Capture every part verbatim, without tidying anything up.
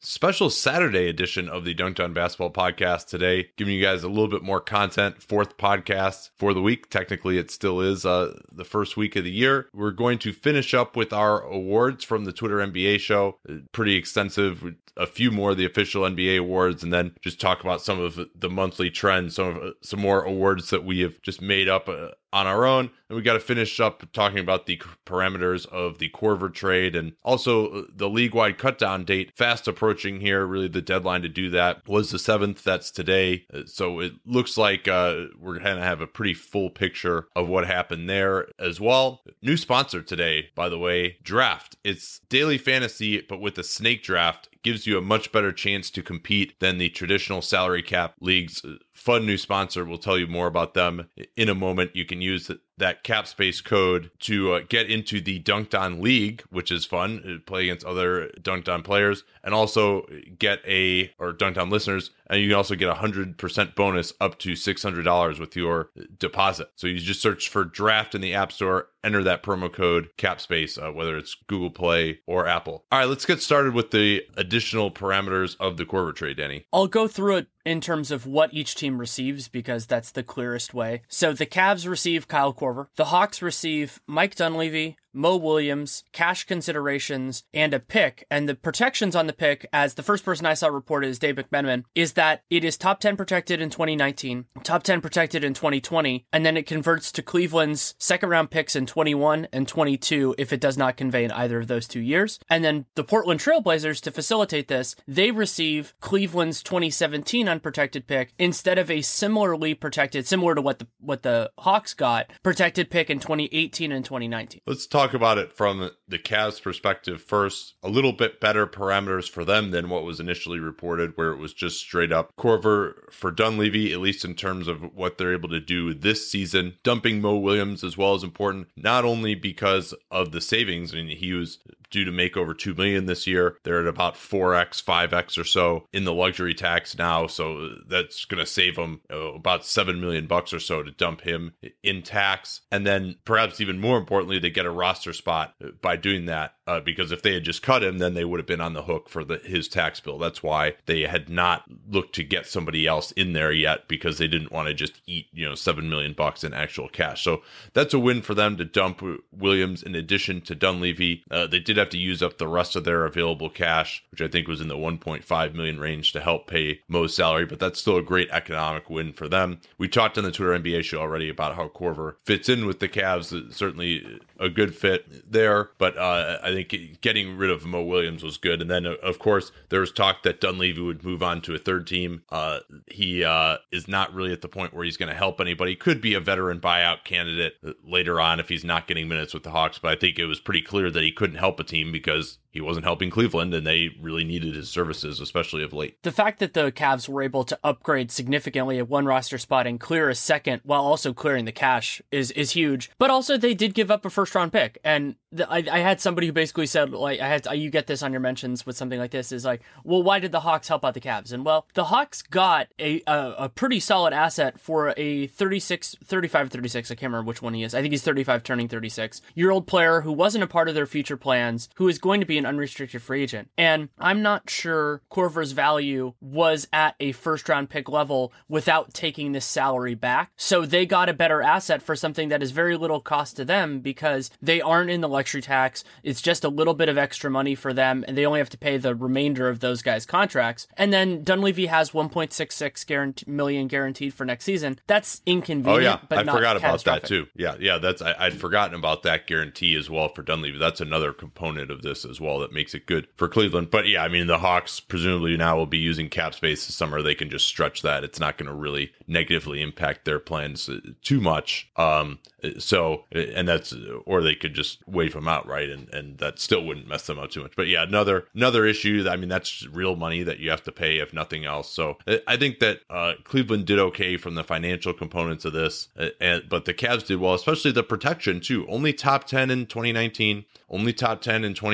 special Saturday edition of the Dunked On Basketball podcast today, giving you guys a little bit more content. Fourth podcast for the week. Technically, it still is uh, the first week of the year. We're going to finish up with our awards from the Twitter N B A show. Pretty extensive. A few more of the official N B A awards, and then just talk about some of the monthly trends, some of some more awards that we have just made up uh, on our own. And we got to finish up talking about the parameters of the Korver trade, and also the league-wide cutdown date fast approaching here. Really, the deadline to do that was the seventh. That's today. So it looks like uh, we're going to have a pretty full picture of what happened there as well. New sponsor today, by the way, Draft. It's daily fantasy, but with a snake draft. Gives you a much better chance to compete than the traditional salary cap leagues. Fun new sponsor. We'll tell you more about them in a moment. You can use that cap space code to uh, get into the Dunked On League, which is fun. Play against other Dunked On players, and also get a, or Dunked On listeners, and you can also get a one hundred percent bonus up to six hundred dollars with your deposit. So you just search for Draft in the App Store, enter that promo code CAPSPACE, uh, whether it's Google Play or Apple. All right, let's get started with the additional parameters of the Korver trade, Danny. I'll go through it in terms of what each team receives, because that's the clearest way. So the Cavs receive Kyle Korver. The Hawks receive Mike Dunleavy, Mo Williams, cash considerations, and a pick. And the protections on the pick, as the first person I saw reported is Dave McMenamin, is that it is top ten protected in twenty nineteen, top ten protected in twenty twenty, and then it converts to Cleveland's second round picks in twenty-one and twenty-two if it does not convey in either of those two years. And then the Portland Trailblazers, to facilitate this, they receive Cleveland's twenty seventeen unprotected pick instead of a similarly protected, similar to what the what the Hawks got, protected pick in twenty eighteen and twenty nineteen. Let's talk about it from the Cavs perspective first. A little bit better parameters for them than what was initially reported, where it was just straight up Korver for Dunleavy, at least in terms of what they're able to do this season. Dumping Mo Williams as well is important, not only because of the savings. I mean, he was due to make over two million dollars this year. They're at about four x, five x or so in the luxury tax now, so that's going to save them uh, about seven million bucks or so to dump him in tax. And then perhaps even more importantly, they get a roster spot by doing that, uh, because if they had just cut him, then they would have been on the hook for the, his tax bill. That's why they had not looked to get somebody else in there yet, because they didn't want to just eat, you know, seven million bucks in actual cash. So that's a win for them to dump Williams in addition to Dunleavy. Uh, they did have to use up the rest of their available cash, which I think was in the one point five million range, to help pay Mo's salary, but that's still a great economic win for them. We talked on the Twitter N B A show already about how Korver fits in with the Cavs. Certainly a good fit there, but uh, I think getting rid of Mo Williams was good. And then, of course, there was talk that Dunleavy would move on to a third team. Uh, he uh, is not really at the point where he's going to help anybody. Could be a veteran buyout candidate later on if he's not getting minutes with the Hawks, but I think it was pretty clear that he couldn't help a team because he wasn't helping Cleveland, and they really needed his services, especially of late. The fact that the Cavs were able to upgrade significantly at one roster spot and clear a second while also clearing the cash is is huge. But also, they did give up a first round pick, and the, I, I had somebody who basically said, like, I had you get this on your mentions with something like this, is like, well, why did the Hawks help out the Cavs? And well, the Hawks got a a, a pretty solid asset for a thirty-six, thirty-five, thirty-six. I can't remember which one he is. I think he's thirty-five, turning thirty-six year old player who wasn't a part of their future plans, who is going to be an unrestricted free agent. And I'm not sure Korver's value was at a first round pick level without taking this salary back. So they got a better asset for something that is very little cost to them, because they aren't in the luxury tax. It's just a little bit of extra money for them, and they only have to pay the remainder of those guys' contracts. And then Dunleavy has one point six six guarantee, million guaranteed for next season. That's inconvenient. Oh yeah, but I not forgot about that catastrophic. too. Yeah, yeah, that's I, I'd forgotten about that guarantee as well for Dunleavy. That's another component of this as well that makes it good for Cleveland. But yeah, I mean, the Hawks presumably now will be using cap space this summer. They can just stretch that. It's not going to really negatively impact their plans too much. Um, so, and that's, or they could just wave them out, right? And and that still wouldn't mess them up too much. But yeah, another another issue. I mean, that's real money that you have to pay if nothing else. So I think that uh, Cleveland did okay from the financial components of this, uh, and but the Cavs did well, especially the protection too. Only top ten in twenty nineteen, only top ten in twenty twenty.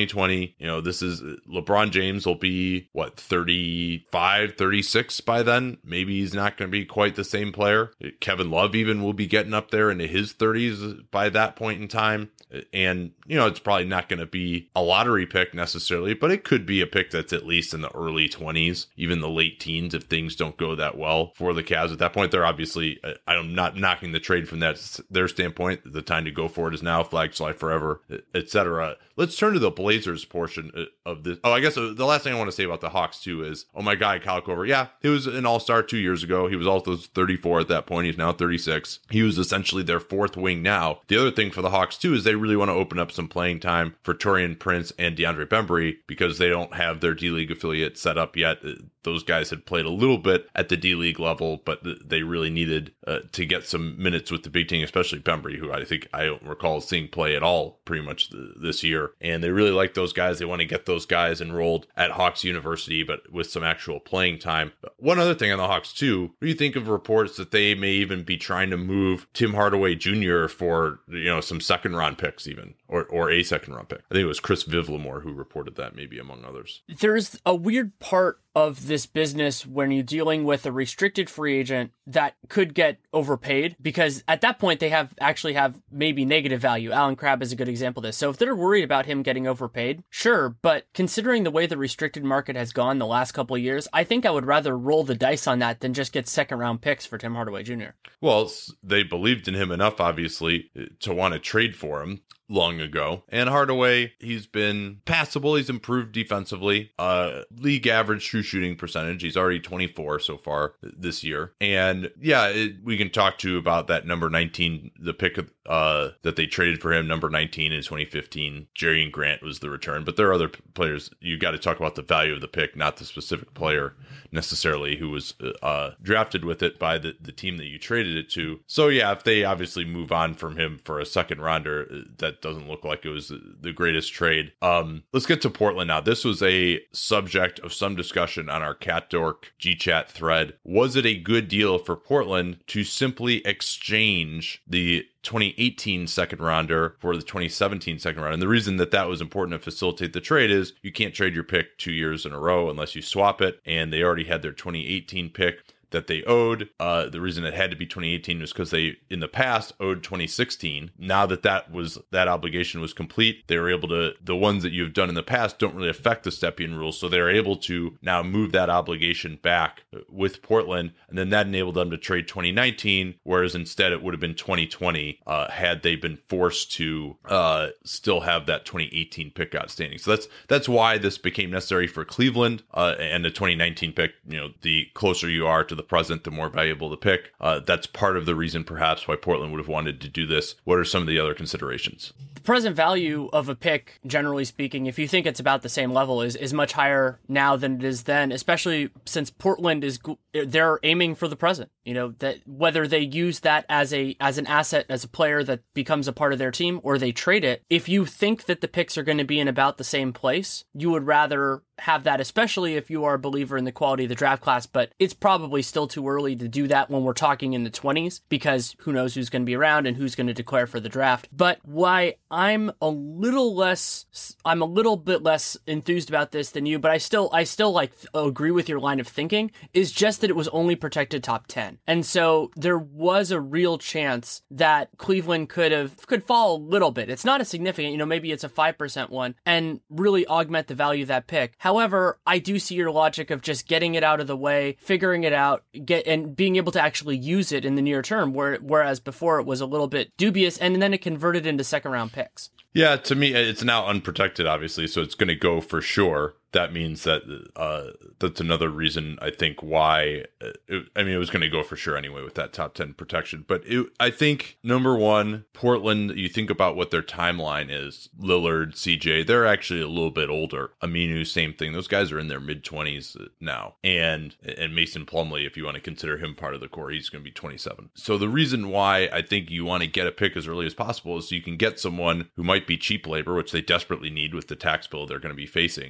money. You know, this is LeBron James will be what, thirty-five, thirty-six by then. Maybe he's not going to be quite the same player. Kevin Love even will be getting up there into his thirties by that point in time. And, you know, it's probably not going to be a lottery pick necessarily, but it could be a pick that's at least in the early twenties, even the late teens, if things don't go that well for the Cavs. At that point, they're obviously, I'm not knocking the trade from that their standpoint. The time to go for it is now, flag fly forever, et cetera. Let's turn to the Blazers portion of this. Oh, I guess the last thing I want to say about the Hawks too is, oh my God, Kyle Korver. Yeah, he was an all-star two years ago. He was also thirty-four at that point. He's now thirty-six. He was essentially their fourth wing now. The other thing for the Hawks too is they really want to open up some playing time for Taurean Prince and DeAndre Bembry because they don't have their D-League affiliate set up yet. Those guys had played a little bit at the D-League level, but they really needed uh, to get some minutes with the big team, especially Bembry, who I think I don't recall seeing play at all pretty much th- this year. And they really like those guys. They want to get those guys enrolled at Hawks University, but with some actual playing time. One other thing on the Hawks too, what do you think of reports that they may even be trying to move Tim Hardaway Junior for, you know, some second round picks even, or, or a second round pick? I think it was Chris Vivlamore who reported that, maybe among others. There's a weird part of this business when you're dealing with a restricted free agent that could get overpaid, because at that point they have actually have maybe negative value. Alan Crabb is a good example of this. So if they're worried about him getting overpaid, sure, but considering the way the restricted market has gone the last couple of years, I think I would rather roll the dice on that than just get second round picks for Tim Hardaway Junior Well, they believed in him enough, obviously, to want to trade for him long ago. And Hardaway, he's been passable. He's improved defensively. Uh, league average true shooting percentage. He's already twenty-four so far this year. And yeah, it, we can talk to you about that number nineteen, the pick uh, that they traded for him, number nineteen in twenty fifteen. Jerry Grant was the return. But there are other players. You got to talk about the value of the pick, not the specific player necessarily who was uh, drafted with it by the, the team that you traded it to. So yeah, if they obviously move on from him for a second rounder, that doesn't look like it was the greatest trade. Um, let's get to Portland now. This was a subject of some discussion on our Cat Dork G Chat thread. Was it a good deal for Portland to simply exchange the twenty eighteen second rounder for the twenty seventeen second round? And the reason that that was important to facilitate the trade is you can't trade your pick two years in a row unless you swap it. And they already had their twenty eighteen pick that they owed. Uh, the reason it had to be twenty eighteen was because they, in the past, owed twenty sixteen. Now that that was that obligation was complete, they were able to, the ones that you've done in the past don't really affect the Stepien rules, so they're able to now move that obligation back with Portland, and then that enabled them to trade twenty nineteen, whereas instead it would have been twenty twenty uh, had they been forced to uh, still have that twenty eighteen pick outstanding. So that's that's why this became necessary for Cleveland, uh, and the twenty nineteen pick, you know, the closer you are to the present, the more valuable the pick. Uh, that's part of the reason perhaps why Portland would have wanted to do this. What are some of the other considerations? The present value of a pick, generally speaking, if you think it's about the same level, is, is much higher now than it is then, especially since Portland is, they're aiming for the present. You know, that whether they use that as a as an asset, as a player that becomes a part of their team, or they trade it, if you think that the picks are going to be in about the same place, you would rather have that, especially if you are a believer in the quality of the draft class. But it's probably still too early to do that when we're talking in the twenties, because who knows who's going to be around and who's going to declare for the draft. But why I'm a little less, I'm a little bit less enthused about this than you, but I still, I still like agree with your line of thinking, is just that it was only protected top ten. And so there was a real chance that Cleveland could have, could fall a little bit. It's not a significant, you know, maybe it's a five percent one, and really augment the value of that pick. However, I do see your logic of just getting it out of the way, figuring it out, get and being able to actually use it in the near term, where, whereas before it was a little bit dubious, and then it converted into second round picks. Yeah, to me, it's now unprotected, obviously, so it's going to go for sure. That means that uh, that's another reason, I think, why, uh, it, I mean, it was going to go for sure anyway with that top ten protection. But it, I think, number one, Portland, you think about what their timeline is. Lillard, C J, they're actually a little bit older. Aminu, same thing. Those guys are in their mid-twenties now. And and Mason Plumlee, if you want to consider him part of the core, he's going to be twenty-seven. So the reason why I think you want to get a pick as early as possible is so you can get someone who might be cheap labor, which they desperately need with the tax bill they're going to be facing, who could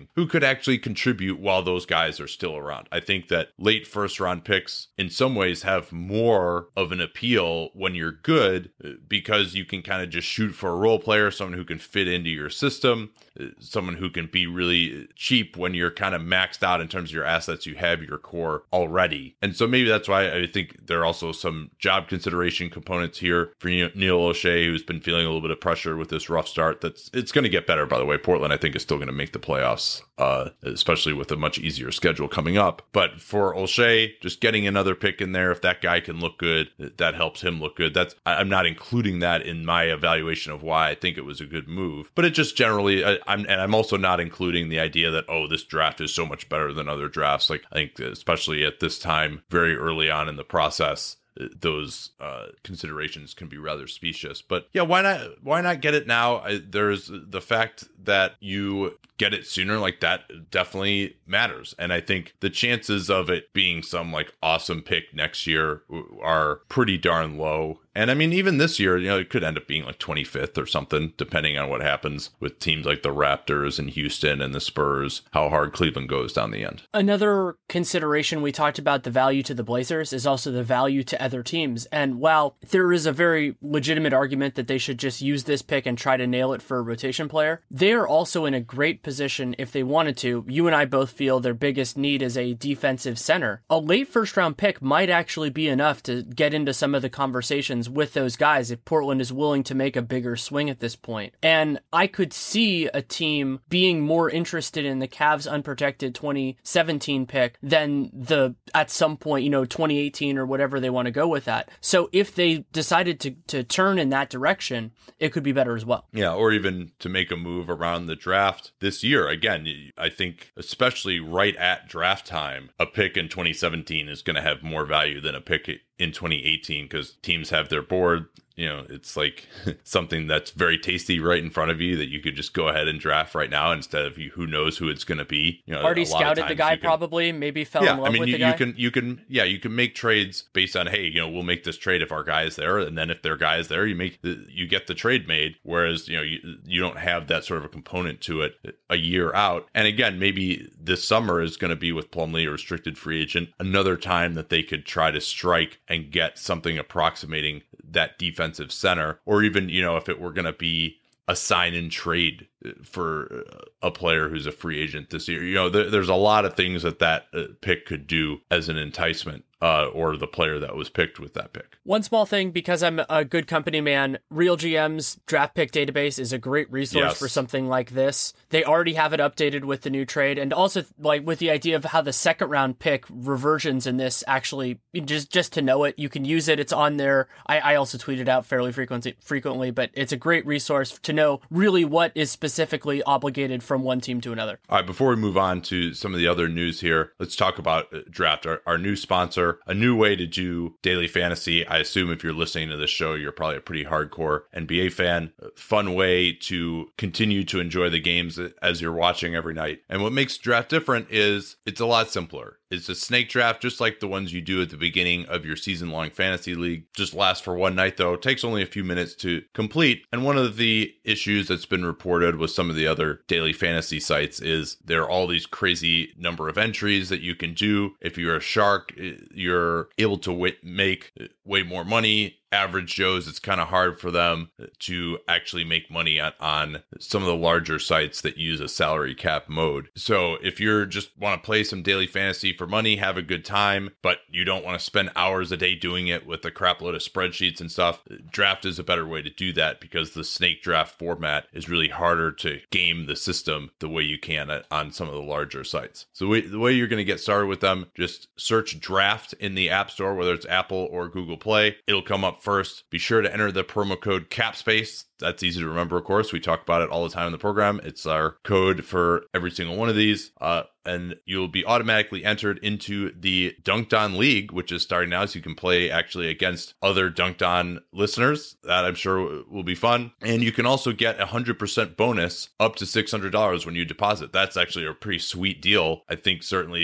actually contribute while those guys are still around. I think that late first round picks in some ways have more of an appeal when you're good because you can kind of just shoot for a role player, someone who can fit into your system, someone who can be really cheap when you're kind of maxed out in terms of your assets. You have your core already. And so maybe that's why I think there are also some job consideration components here for Neil O'Shea, who's been feeling a little bit of pressure with this rough start. That's it's going to get better, by the way. Portland, I think, is still going to make the playoffs, uh, especially with a much easier schedule coming up. But for O'Shea, just getting another pick in there, if that guy can look good, that helps him look good. That's I'm not including that in my evaluation of why I think it was a good move. But it just generally, I, I'm and I'm also not including the idea that, oh, this draft is so much better than other drafts. Like, I think especially at this time, very early on in the process, those uh, considerations can be rather specious. But yeah, why not? Why not get it now? I, there's the fact that you get it sooner, like that definitely matters. And I think the chances of it being some like awesome pick next year are pretty darn low. And I mean, even this year, you know, it could end up being like twenty-fifth or something, depending on what happens with teams like the Raptors and Houston and the Spurs, how hard Cleveland goes down the end. Another consideration, we talked about the value to the Blazers, is also the value to other teams. And while there is a very legitimate argument that they should just use this pick and try to nail it for a rotation player, they are also in a great position if they wanted to. You and I both feel their biggest need is a defensive center. A late first round pick might actually be enough to get into some of the conversations with those guys if Portland is willing to make a bigger swing at this point. And I could see a team being more interested in the Cavs unprotected twenty seventeen pick than the, at some point, you know, twenty eighteen or whatever they want to go with that. So if they decided to, to turn in that direction, it could be better as well. Yeah, or even to make a move around the draft this year. Again, I think especially right at draft time, a pick in twenty seventeen is going to have more value than a pick in twenty eighteen because teams have their board. You know, it's like something that's very tasty right in front of you that you could just go ahead and draft right now instead of you, who knows who it's going to be. You know, already scouted the guy, can, probably maybe fell yeah, in love I mean, with you, the guy. you can, you can, yeah, you can make trades based on, hey, you know, we'll make this trade if our guy is there, and then if their guy is there, you make, the, you get the trade made. Whereas, you know, you you don't have that sort of a component to it a year out. And again, maybe this summer is going to be with Plumlee, a restricted free agent, another time that they could try to strike and get something approximating that defensive center, or even, you know, if it were going to be a sign and trade for a player who's a free agent this year. You know, there, there's a lot of things that that pick could do as an enticement, uh, or the player that was picked with that pick. One small thing, because I'm a good company man, Real G M's draft pick database is a great resource yes. for something like this. They already have it updated with the new trade, and also like with the idea of how the second round pick reversions in this actually, just just to know it, you can use it. It's on there. I, I also tweet it out fairly frequently, frequently, but it's a great resource to know really what is specifically obligated from one team to another. All right, before we move on to some of the other news here, let's talk about Draft, our, our new sponsor, a new way to do daily fantasy. I assume if you're listening to this show, you're probably a pretty hardcore N B A fan. Fun way to continue to enjoy the games as you're watching every night. And what makes Draft different is it's a lot simpler. It's a snake draft, just like the ones you do at the beginning of your season-long fantasy league. Just lasts for one night, though. It takes only a few minutes to complete. And one of the issues that's been reported with some of the other daily fantasy sites is there are all these crazy number of entries that you can do. If you're a shark, you're able to w- make way more money. Average Joes, it's kind of hard for them to actually make money on, on some of the larger sites that use a salary cap mode. So if you're just want to play some daily fantasy for money, have a good time, but you don't want to spend hours a day doing it with a crap load of spreadsheets and stuff, Draft is a better way to do that because the snake draft format is really harder to game the system the way you can on some of the larger sites. So the way, the way you're going to get started with them, just search Draft in the App Store, whether it's Apple or Google Play. It'll come up first. Be sure to enter the promo code CAPSPACE. That's easy to remember, of course. We talk about it all the time in the program. It's our code for every single one of these. Uh, and you'll be automatically entered into the Dunked On League, which is starting now, so you can play actually against other Dunked On listeners. That I'm sure will be fun. And you can also get a one hundred percent bonus up to six hundred dollars when you deposit. That's actually a pretty sweet deal. I think certainly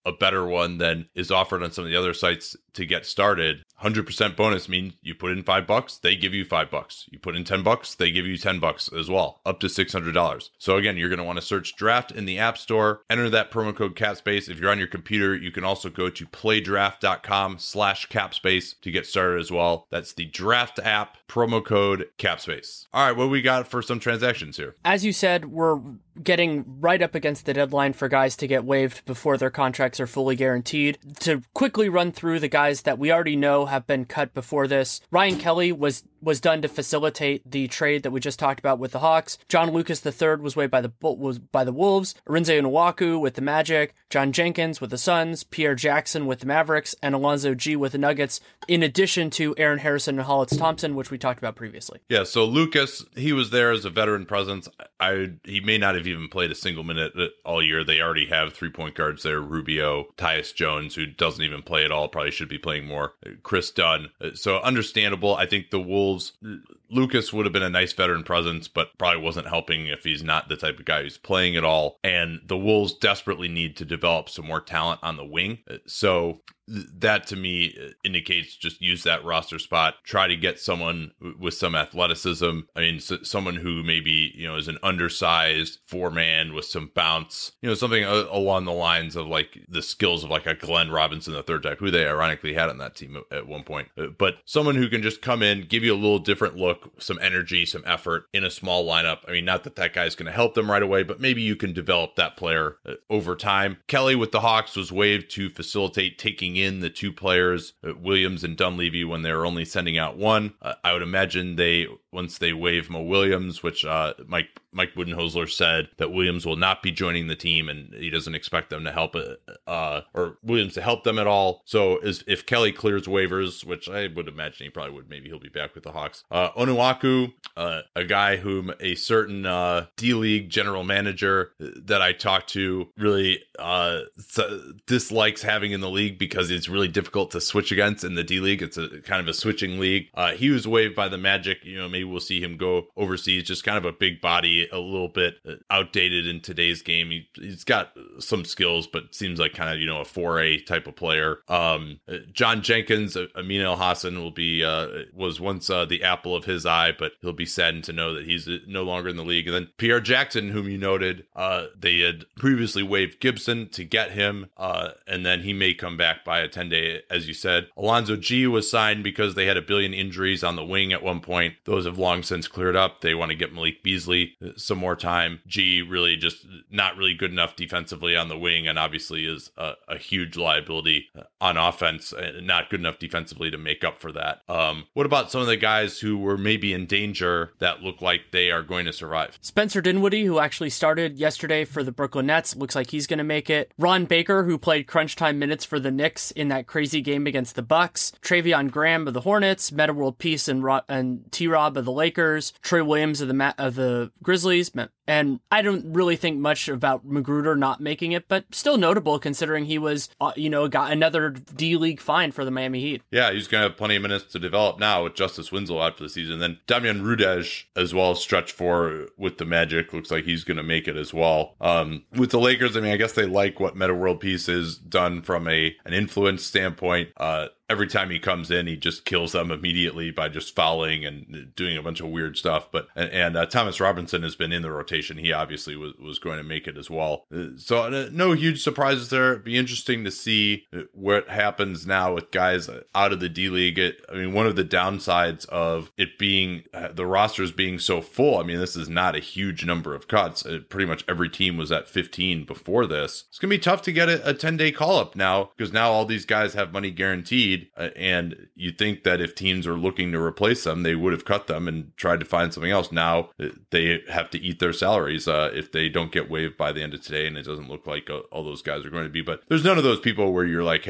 a better one than is offered on some of the other sites to get started. one hundred percent bonus means you put in five bucks, they give you five bucks. You put in ten bucks, they give you ten bucks as well, up to six hundred dollars. So again, you're going to want to search Draft in the App Store, enter that promo code CapSpace. If you're on your computer, you can also go to playdraft.com slash CapSpace to get started as well. That's the Draft app, promo code CapSpace. All right, what we got for some transactions here? As you said, we're getting right up against the deadline for guys to get waived before their contracts are fully guaranteed. To quickly run through the guys that we already know have been cut before this, Ryan Kelly was was done to facilitate the trade that we just talked about with the Hawks. John Lucas the third was waived by the was by the Wolves. Arinze Onuaku with the Magic. John Jenkins with the Suns. Pierre Jackson with the Mavericks. And Alonzo G with the Nuggets, in addition to Aaron Harrison and Hollis Thompson, which we talked about previously. Yeah, so Lucas, he was there as a veteran presence. I He may not have even played a single minute all year. They already have three-point guards there. Rubio, Tyus Jones, who doesn't even play at all, probably should be playing more. Chris Dunn. So understandable. I think the Wolves, Lucas would have been a nice veteran presence, but probably wasn't helping if he's not the type of guy who's playing at all. And the Wolves desperately need to develop some more talent on the wing. So that to me indicates just use that roster spot, try to get someone with some athleticism. I mean, so, someone who maybe, you know, is an undersized four man with some bounce, you know, something along the lines of like the skills of like a Glenn Robinson the third type, who they ironically had on that team at one point. But someone who can just come in, give you a little different look, some energy, some effort in a small lineup. I mean, not that that guy's going to help them right away, but maybe you can develop that player over time. Kelly with the Hawks was waived to facilitate taking in the two players, uh, Williams and Dunleavy, when they were only sending out one. Uh, I would imagine they, once they waive Mo Williams, which uh, Mike Mike Budenholzer said that Williams will not be joining the team and he doesn't expect them to help, uh, or Williams to help them at all. So is, if Kelly clears waivers, which I would imagine he probably would, maybe he'll be back with the Hawks. Uh, Onuaku, uh, a guy whom a certain uh, D-League general manager that I talked to really uh, dislikes having in the league because it's really difficult to switch against in the D-League. It's a kind of a switching league. Uh, he was waived by the Magic. You know, maybe we'll see him go overseas. Just kind of a big body, a little bit outdated in today's game. He, he's got some skills, but seems like kind of, you know, a four A type of player. Um, John Jenkins, Amin El Hassan will be, uh, was once uh, the apple of his eye, but he'll be saddened to know that he's no longer in the league. And then Pierre Jackson, whom you noted, uh, they had previously waived Gibson to get him, uh, and then he may come back by a ten day, as you said. Alonzo G was signed because they had a billion injuries on the wing at one point. Those have long since cleared up. They want to get Malik Beasley some more time. G really just not really good enough defensively on the wing, and obviously is a, a huge liability on offense, and not good enough defensively to make up for that. Um, what about some of the guys who were maybe in danger that look like they are going to survive? Spencer Dinwiddie, who actually started yesterday for the Brooklyn Nets, looks like he's going to make it. Ron Baker, who played crunch time minutes for the Knicks in that crazy game against the Bucks. Trevion Graham of the Hornets. Metta World Peace and, Ro- and T-Rob of the Lakers. Trey Williams of the Ma- of the Grizzlies. And I don't really think much about Magruder not making it, but still notable considering he was, uh, you know, got another D-League fine for the Miami Heat. Yeah, he's going to have plenty of minutes to develop now with Justice Winslow out for the season. Then Damian Rudej as well, stretch four with the Magic. Looks like he's going to make it as well. Um, with the Lakers, I mean, I guess they like what Metta World Peace has done from a an influence standpoint. Uh, Every time he comes in, he just kills them immediately by just fouling and doing a bunch of weird stuff. But and, and uh, Thomas Robinson has been in the rotation. He obviously was, was going to make it as well. Uh, so uh, no huge surprises there. It'd be interesting to see what happens now with guys out of the D League. It, I mean, one of the downsides of it being uh, the rosters being so full. I mean, this is not a huge number of cuts. Uh, pretty much every team was at fifteen before this. It's gonna be tough to get a, a ten day call up now because now all these guys have money guaranteed. Uh, and you think that if teams are looking to replace them, they would have cut them and tried to find something else. Now uh, they have to eat their salaries uh, if they don't get waived by the end of today, and it doesn't look like uh, all those guys are going to be. But there's none of those people where you're like, hey,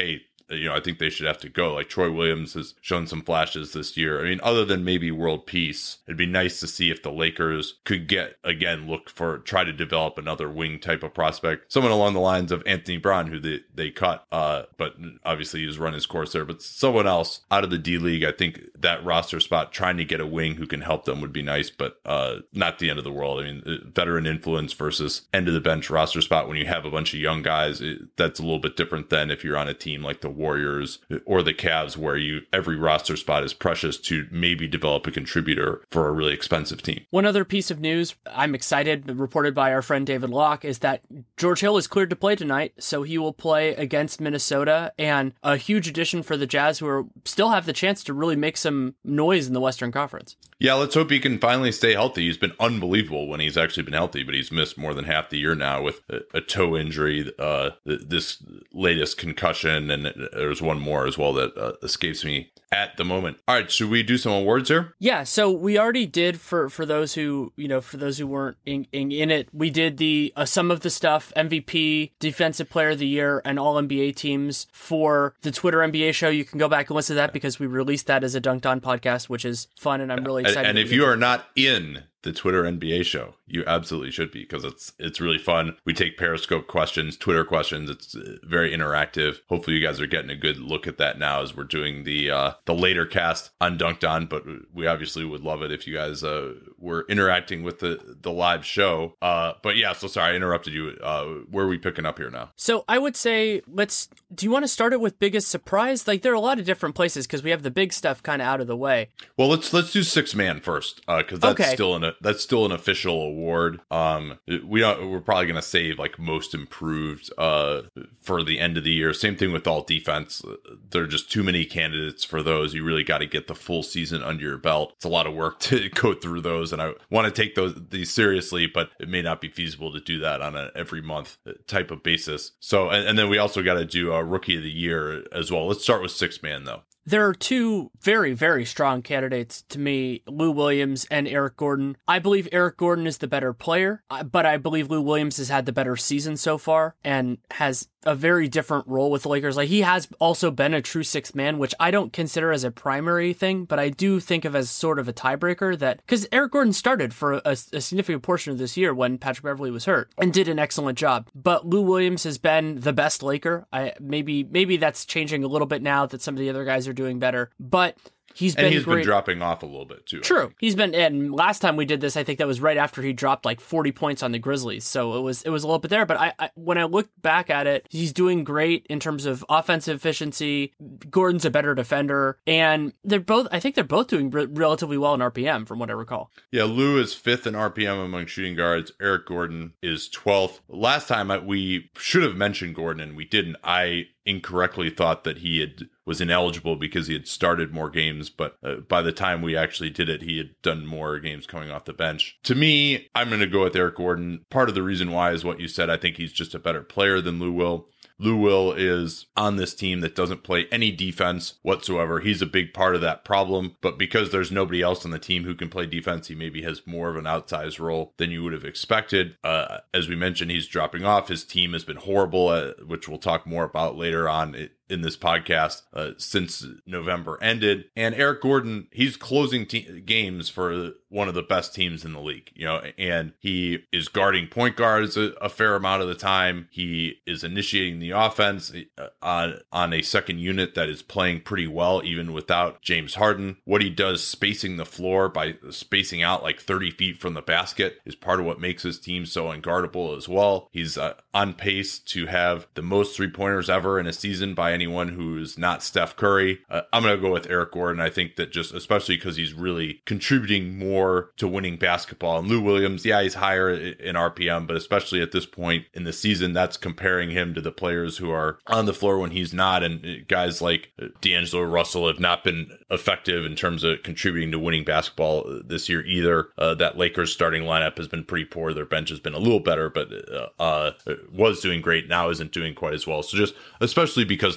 you know, I think they should have to go. Like Troy Williams has shown some flashes this year. I mean, other than maybe world peace, it'd be nice to see if the Lakers could get, again, look for, try to develop another wing type of prospect. Someone along the lines of Anthony Brown, who they, they cut, uh, but obviously he's run his course there. But someone else out of the D League, I think that roster spot, trying to get a wing who can help them would be nice, but uh, not the end of the world. I mean, veteran influence versus end of the bench roster spot when you have a bunch of young guys, it, that's a little bit different than if you're on a team like the Warriors or the Cavs, where you every roster spot is precious to maybe develop a contributor for a really expensive team. One other piece of news I'm excited, reported by our friend David Locke, is that George Hill is cleared to play tonight, so he will play against Minnesota, and a huge addition for the Jazz, who are, still have the chance to really make some noise in the Western Conference. Yeah, let's hope he can finally stay healthy. He's been unbelievable when he's actually been healthy, but he's missed more than half the year now with a, a toe injury, uh, this latest concussion, and there's one more as well that uh, escapes me at the moment. All right, should we do some awards here? Yeah, so we already did for for those who, you know, for those who weren't in, in, in it, we did the uh, some of the stuff, M V P, Defensive Player of the Year, and All N B A teams for the Twitter N B A show. You can go back and listen to that because we released that as a Dunked On podcast, which is fun, and I'm really excited. And, and if you are not in the Twitter N B A show, you absolutely should be, because it's it's really fun. We take Periscope questions, Twitter questions. It's very interactive. Hopefully you guys are getting a good look at that now as we're doing the uh, the later cast on Dunked On, but we obviously would love it if you guys uh, were interacting with the, the live show. Uh, but yeah, so sorry, I interrupted you. Uh, where are we picking up here now? So I would say, let's, do you want to start it with biggest surprise? Like, there are a lot of different places because we have the big stuff kind of out of the way. Well, let's let's do six man first, because uh, that's okay. still an that's still an official award. Um, we don't. We're probably going to save like most improved uh for the end of the year. Same thing with all defense. There are just too many candidates for those. You really got to get the full season under your belt. It's a lot of work to go through those, and I want to take those these seriously, but it may not be feasible to do that on an every month type of basis. So, and, and then we also got to do a rookie of the year as well. Let's start with six man though. There are two very, very strong candidates to me, Lou Williams and Eric Gordon. I believe Eric Gordon is the better player, but I believe Lou Williams has had the better season so far and has a very different role with the Lakers. Like, he has also been a true sixth man, which I don't consider as a primary thing, but I do think of as sort of a tiebreaker, that because Eric Gordon started for a, a significant portion of this year when Patrick Beverley was hurt and did an excellent job. But Lou Williams has been the best Laker. I maybe maybe that's changing a little bit now that some of the other guys are doing better, but he's been and he's great. been dropping off a little bit too. True, he's been. And last time we did this, I think that was right after he dropped like forty points on the Grizzlies, so it was it was a little bit there. But I, I when I look back at it, he's doing great in terms of offensive efficiency. Gordon's a better defender, and they're both. I think they're both doing re- relatively well in R P M, from what I recall. Yeah, Lou is fifth in R P M among shooting guards. Eric Gordon is twelfth. Last time I, we should have mentioned Gordon, and we didn't. I incorrectly thought that he had was ineligible because he had started more games, but uh, by the time we actually did it, he had done more games coming off the bench. To me, I'm going to go with Eric Gordon. Part of the reason why is what you said. I think he's just a better player than Lou Will. Lou Will is on this team that doesn't play any defense whatsoever. He's a big part of that problem, but because there's nobody else on the team who can play defense, he maybe has more of an outsized role than you would have expected. Uh, as we mentioned, he's dropping off. His team has been horrible, uh, which we'll talk more about later on it, in this podcast uh, since November ended. And Eric Gordon, he's closing te- games for one of the best teams in the league, you know, and he is guarding point guards a, a fair amount of the time. He is initiating the offense uh, on, on a second unit that is playing pretty well, even without James Harden. What he does spacing the floor by spacing out like thirty feet from the basket is part of what makes his team so unguardable as well. He's uh, on pace to have the most three-pointers ever in a season by anyone who's not Steph Curry. Uh, I'm going to go with Eric Gordon. I think that just, especially because he's really contributing more to winning basketball. And Lou Williams, yeah, he's higher in R P M, but especially at this point in the season, that's comparing him to the players who are on the floor when he's not. And guys like D'Angelo Russell have not been effective in terms of contributing to winning basketball this year either. Uh, that Lakers starting lineup has been pretty poor. Their bench has been a little better, but uh, uh, was doing great. Now isn't doing quite as well. So just, especially because the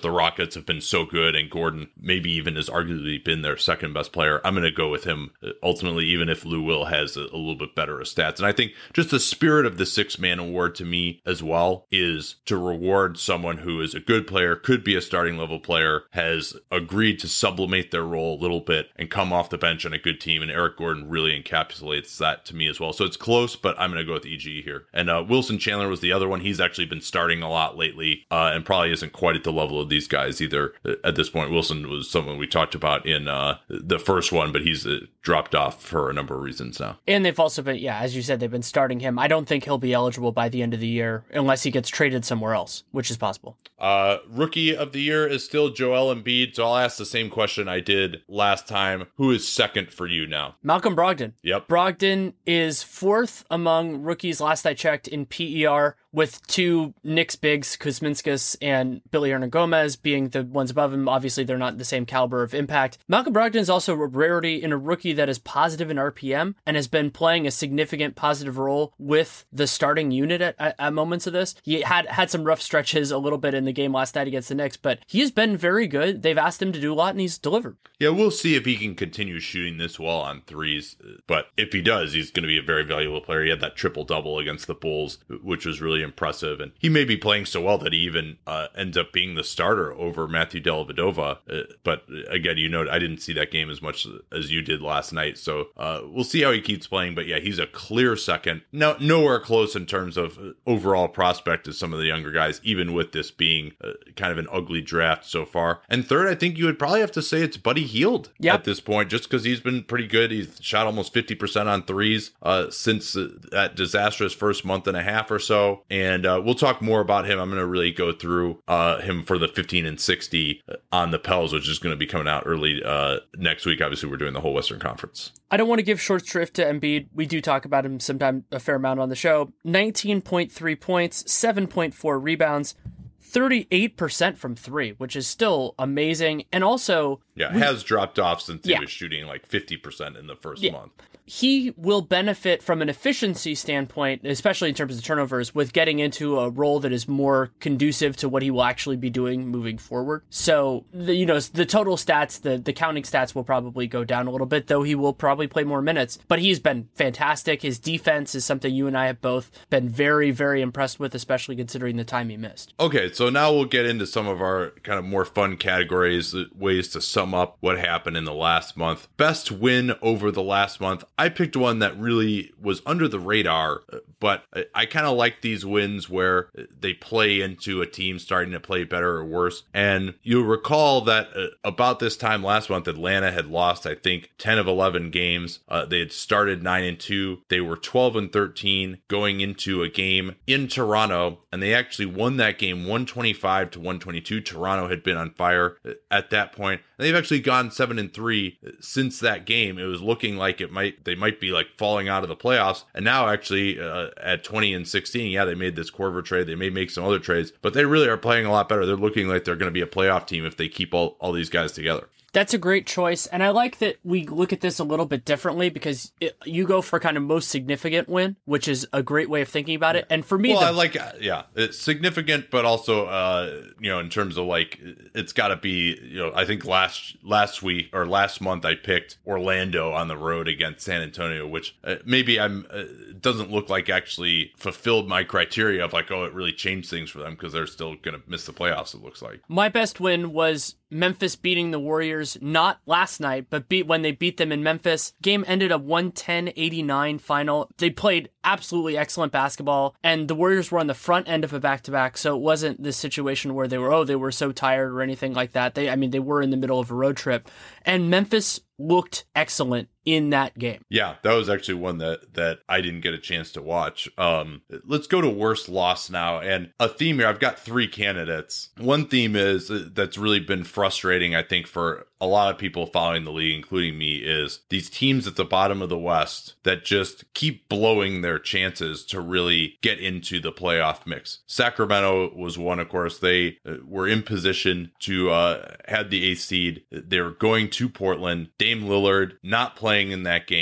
the Rockets have been so good and Gordon maybe even has arguably been their second best player, I'm going to go with him ultimately, even if Lou Will has a, a little bit better stats. And I think just the spirit of the six man award to me as well is to reward someone who is a good player, could be a starting level player, has agreed to sublimate their role a little bit and come off the bench on a good team. And Eric Gordon really encapsulates that to me as well. So it's close, but I'm going to go with E G here. And uh, Wilson Chandler was the other one. He's actually been starting a lot lately uh, and probably isn't quite at the level of these guys either at this point. Wilson was someone we talked about in uh, the first one, but he's uh, dropped off for a number of reasons now. And they've also been, yeah, as you said, they've been starting him. I don't think he'll be eligible by the end of the year unless he gets traded somewhere else, which is possible. Uh, rookie of the year is still Joel Embiid. So I'll ask the same question I did last time. Who is second for you now? Malcolm Brogdon. Yep. Brogdon is fourth among rookies last I checked in P E R, with two Knicks bigs, Kuzminskas and Billy Hernangomez, being the ones above him. Obviously, they're not the same caliber of impact. Malcolm Brogdon is also a rarity in a rookie that is positive in R P M and has been playing a significant positive role with the starting unit at, at, at moments of this. He had, had some rough stretches a little bit in the game last night against the Knicks, but he has been very good. They've asked him to do a lot, and he's delivered. Yeah, we'll see if he can continue shooting this well on threes. But if he does, he's going to be a very valuable player. He had that triple-double against the Bulls, which was really impressive. And he may be playing so well that he even uh, ends up being the starter over Matthew Dellavedova. Uh, but again, you know, I didn't see that game as much as you did last night. So uh, we'll see how he keeps playing. But yeah, he's a clear second. No, nowhere close in terms of overall prospect as some of the younger guys, even with this being uh, kind of an ugly draft so far. And third, I think you would probably have to say it's Buddy Hield yep. at this point, just because he's been pretty good. He's shot almost fifty percent on threes uh, since uh, that disastrous first month and a half or so. And uh, we'll talk more about him. I'm going to really go through uh, him for the fifteen and sixty on the Pels, which is going to be coming out early uh, next week. Obviously, we're doing the whole Western Conference. I don't want to give short shrift to Embiid. We do talk about him sometime a fair amount on the show. nineteen point three points, seven point four rebounds, thirty-eight percent from three, which is still amazing. And also... Yeah, we, has dropped off since yeah. he was shooting like fifty percent in the first yeah. month. He will benefit from an efficiency standpoint, especially in terms of turnovers, with getting into a role that is more conducive to what he will actually be doing moving forward. So, the, you know, the total stats, the, the counting stats will probably go down a little bit, though he will probably play more minutes. But he's been fantastic. His defense is something you and I have both been very, very impressed with, especially considering the time he missed. Okay, so now we'll get into some of our kind of more fun categories, ways to sum up what happened in the last month. Best win over the last month. I picked one that really was under the radar, but I kind of like these wins where they play into a team starting to play better or worse. And you'll recall that uh, about this time last month, Atlanta had lost, I think, ten of eleven games. Uh, they had started nine and two. They were twelve and thirteen going into a game in Toronto, and they actually won that game one twenty-five to one twenty-two. Toronto had been on fire at that point. And they've actually gone seven and three since that game. It was looking like it might they might be like falling out of the playoffs. And now actually uh, at twenty and sixteen, yeah, they made this Korver trade. They may make some other trades, but they really are playing a lot better. They're looking like they're going to be a playoff team if they keep all, all these guys together. That's a great choice. And I like that we look at this a little bit differently because it, you go for kind of most significant win, which is a great way of thinking about it. And for me, well, the- I like, yeah, it's significant, but also, uh, you know, in terms of like, it's got to be, you know, I think last, last week or last month I picked Orlando on the road against San Antonio, which uh, maybe I'm, uh, doesn't look like actually fulfilled my criteria of like, oh, it really changed things for them because they're still going to miss the playoffs, it looks like. My best win was Memphis beating the Warriors, not last night, but beat when they beat them in Memphis. Game ended a one ten eighty-nine final. They played absolutely excellent basketball, and the Warriors were on the front end of a back-to-back, so it wasn't this situation where they were, oh, they were so tired or anything like that. They, I mean, they were in the middle of a road trip, and Memphis looked excellent in that game. Yeah, that was actually one that that I didn't get a chance to watch. Um, let's go to worst loss now. And a theme here, I've got three candidates. One theme is uh, that's really been frustrating, I think, for a lot of people following the league, including me, is these teams at the bottom of the West that just keep blowing their chances to really get into the playoff mix. Sacramento was one, of course. They uh, were in position to uh, have the eighth seed. They were going to Portland. Dame Lillard not playing in that game.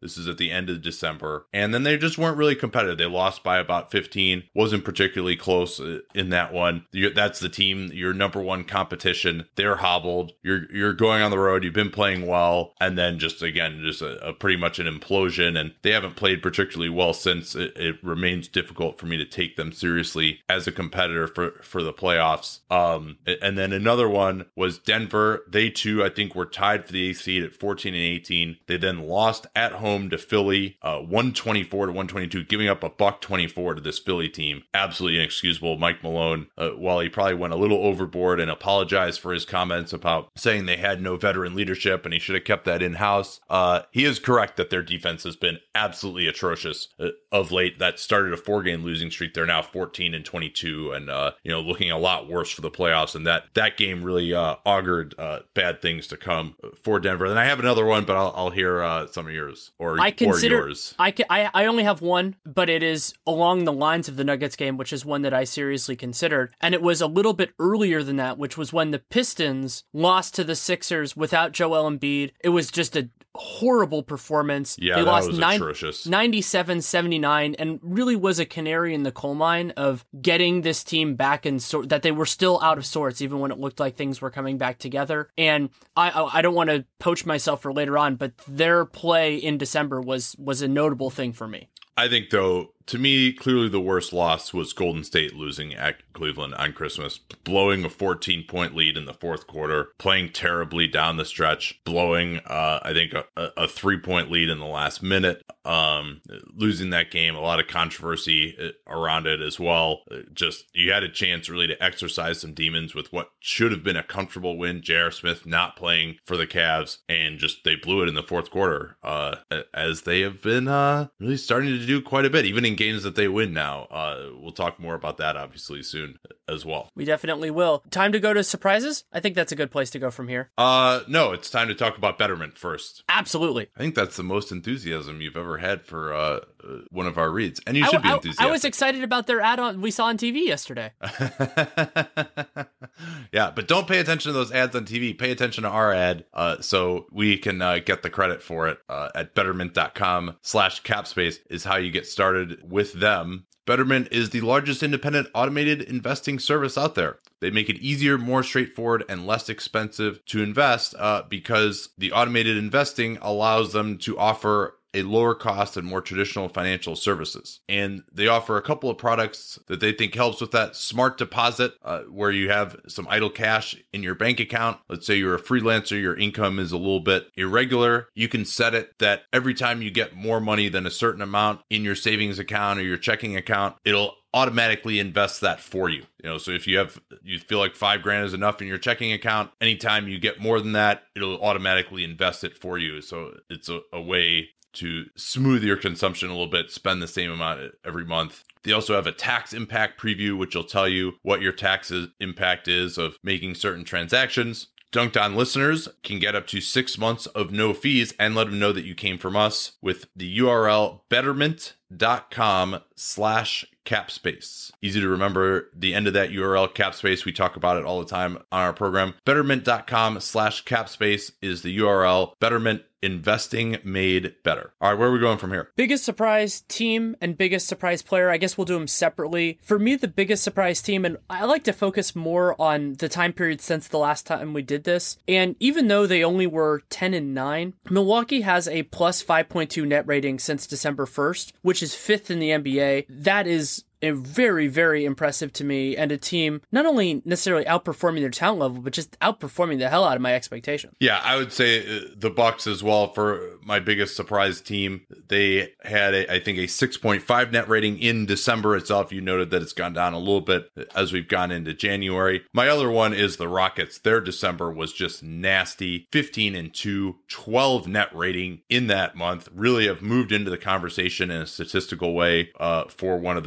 This is at the end of December. And then they just weren't really competitive. They lost by about fifteen. Wasn't particularly close in that one. That's the team, your number one competition. They're hobbled. You're you're going on the road. You've been playing well. And then just, again, just a, a pretty much an implosion. And they haven't played particularly well since. It, it remains difficult for me to take them seriously as a competitor for, for the playoffs. Um, and then another one was Denver. They too, I think, were tied for the eighth seed at fourteen and eighteen. They then lost at home to Philly, uh, one twenty-four to one twenty-two, giving up a buck twenty-four to this Philly team. Absolutely inexcusable. Mike Malone, uh, while he probably went a little overboard and apologized for his comments about saying they had no veteran leadership and he should have kept that in-house, uh, he is correct that their defense has been absolutely atrocious uh, of late. That started a four-game losing streak. They're now fourteen and twenty-two, and uh, you know, looking a lot worse for the playoffs. And that that game really uh, augured uh, bad things to come for Denver. Then I have another one, but I'll, I'll hear uh, some of yours or, I consider, or yours. I, can, I I only have one, but it is along the lines of the Nuggets game, which is one that I seriously considered. And it was a little bit earlier than that, which was when the Pistons lost to the Sixers without Joel Embiid. It was just a horrible performance. Yeah, they that lost was nine, atrocious. ninety-seven seventy-nine, and really was a canary in the coal mine of getting this team back in sort that they were still out of sorts, even when it looked like things were coming back together. And I I, I don't want to poach myself for later on, but their play in December was was a notable thing for me. I think, though, to me, clearly the worst loss was Golden State losing at Cleveland on Christmas, blowing a fourteen-point lead in the fourth quarter, playing terribly down the stretch, blowing, uh, I think, a, a three-point lead in the last minute, um, losing that game. A lot of controversy around it as well. Just, you had a chance really to exercise some demons with what should have been a comfortable win. J R. Smith not playing for the Cavs, and just they blew it in the fourth quarter, uh, as they have been uh, really starting to do quite a bit, even in games that they win now. Uh, we'll talk more about that obviously soon as well. We definitely will. Time to go to surprises? I think that's a good place to go from here. Uh, no, it's time to talk about Betterment first. Absolutely. I think that's the most enthusiasm you've ever had for uh, one of our reads, and you should I, be enthusiastic. I, I was excited about their ad on we saw on T V yesterday. Yeah, but don't pay attention to those ads on T V. Pay attention to our ad, uh, so we can uh, get the credit for it. Uh, at betterment.com slash capspace is how you get started with them. Betterment is the largest independent automated investing service out there. They make it easier, more straightforward, and less expensive to invest uh, because the automated investing allows them to offer a lower cost and more traditional financial services. And they offer a couple of products that they think helps with that. Smart Deposit, uh, where you have some idle cash in your bank account. Let's say you're a freelancer, your income is a little bit irregular. You can set it that every time you get more money than a certain amount in your savings account or your checking account, it'll automatically invest that for you. You know, so if you have, you feel like five grand is enough in your checking account, anytime you get more than that, it'll automatically invest it for you. So it's a, a way to smooth your consumption a little bit, spend the same amount every month. They also have a tax impact preview, which will tell you what your tax impact is of making certain transactions. Dunked On listeners can get up to six months of no fees and let them know that you came from us with the U R L betterment.com slash capspace. Easy to remember the end of that U R L, capspace. We talk about it all the time on our program. Betterment.com slash capspace is the U R L. Betterment, investing made better. All right, where are we going from here? Biggest surprise team and biggest surprise player. I guess we'll do them separately. For me, the biggest surprise team, and I like to focus more on the time period since the last time we did this. And even though they only were ten and nine, Milwaukee has a plus five point two net rating since December first, which is fifth in the N B A. That is a very, very impressive to me, and a team not only necessarily outperforming their talent level, but just outperforming the hell out of my expectations. Yeah, I would say the Bucks as well for my biggest surprise team. They had, a, I think, a six point five net rating in December itself. You noted that it's gone down a little bit as we've gone into January. My other one is the Rockets. Their December was just nasty. fifteen and two, twelve net rating in that month. Really have moved into the conversation in a statistical way uh, for one of the top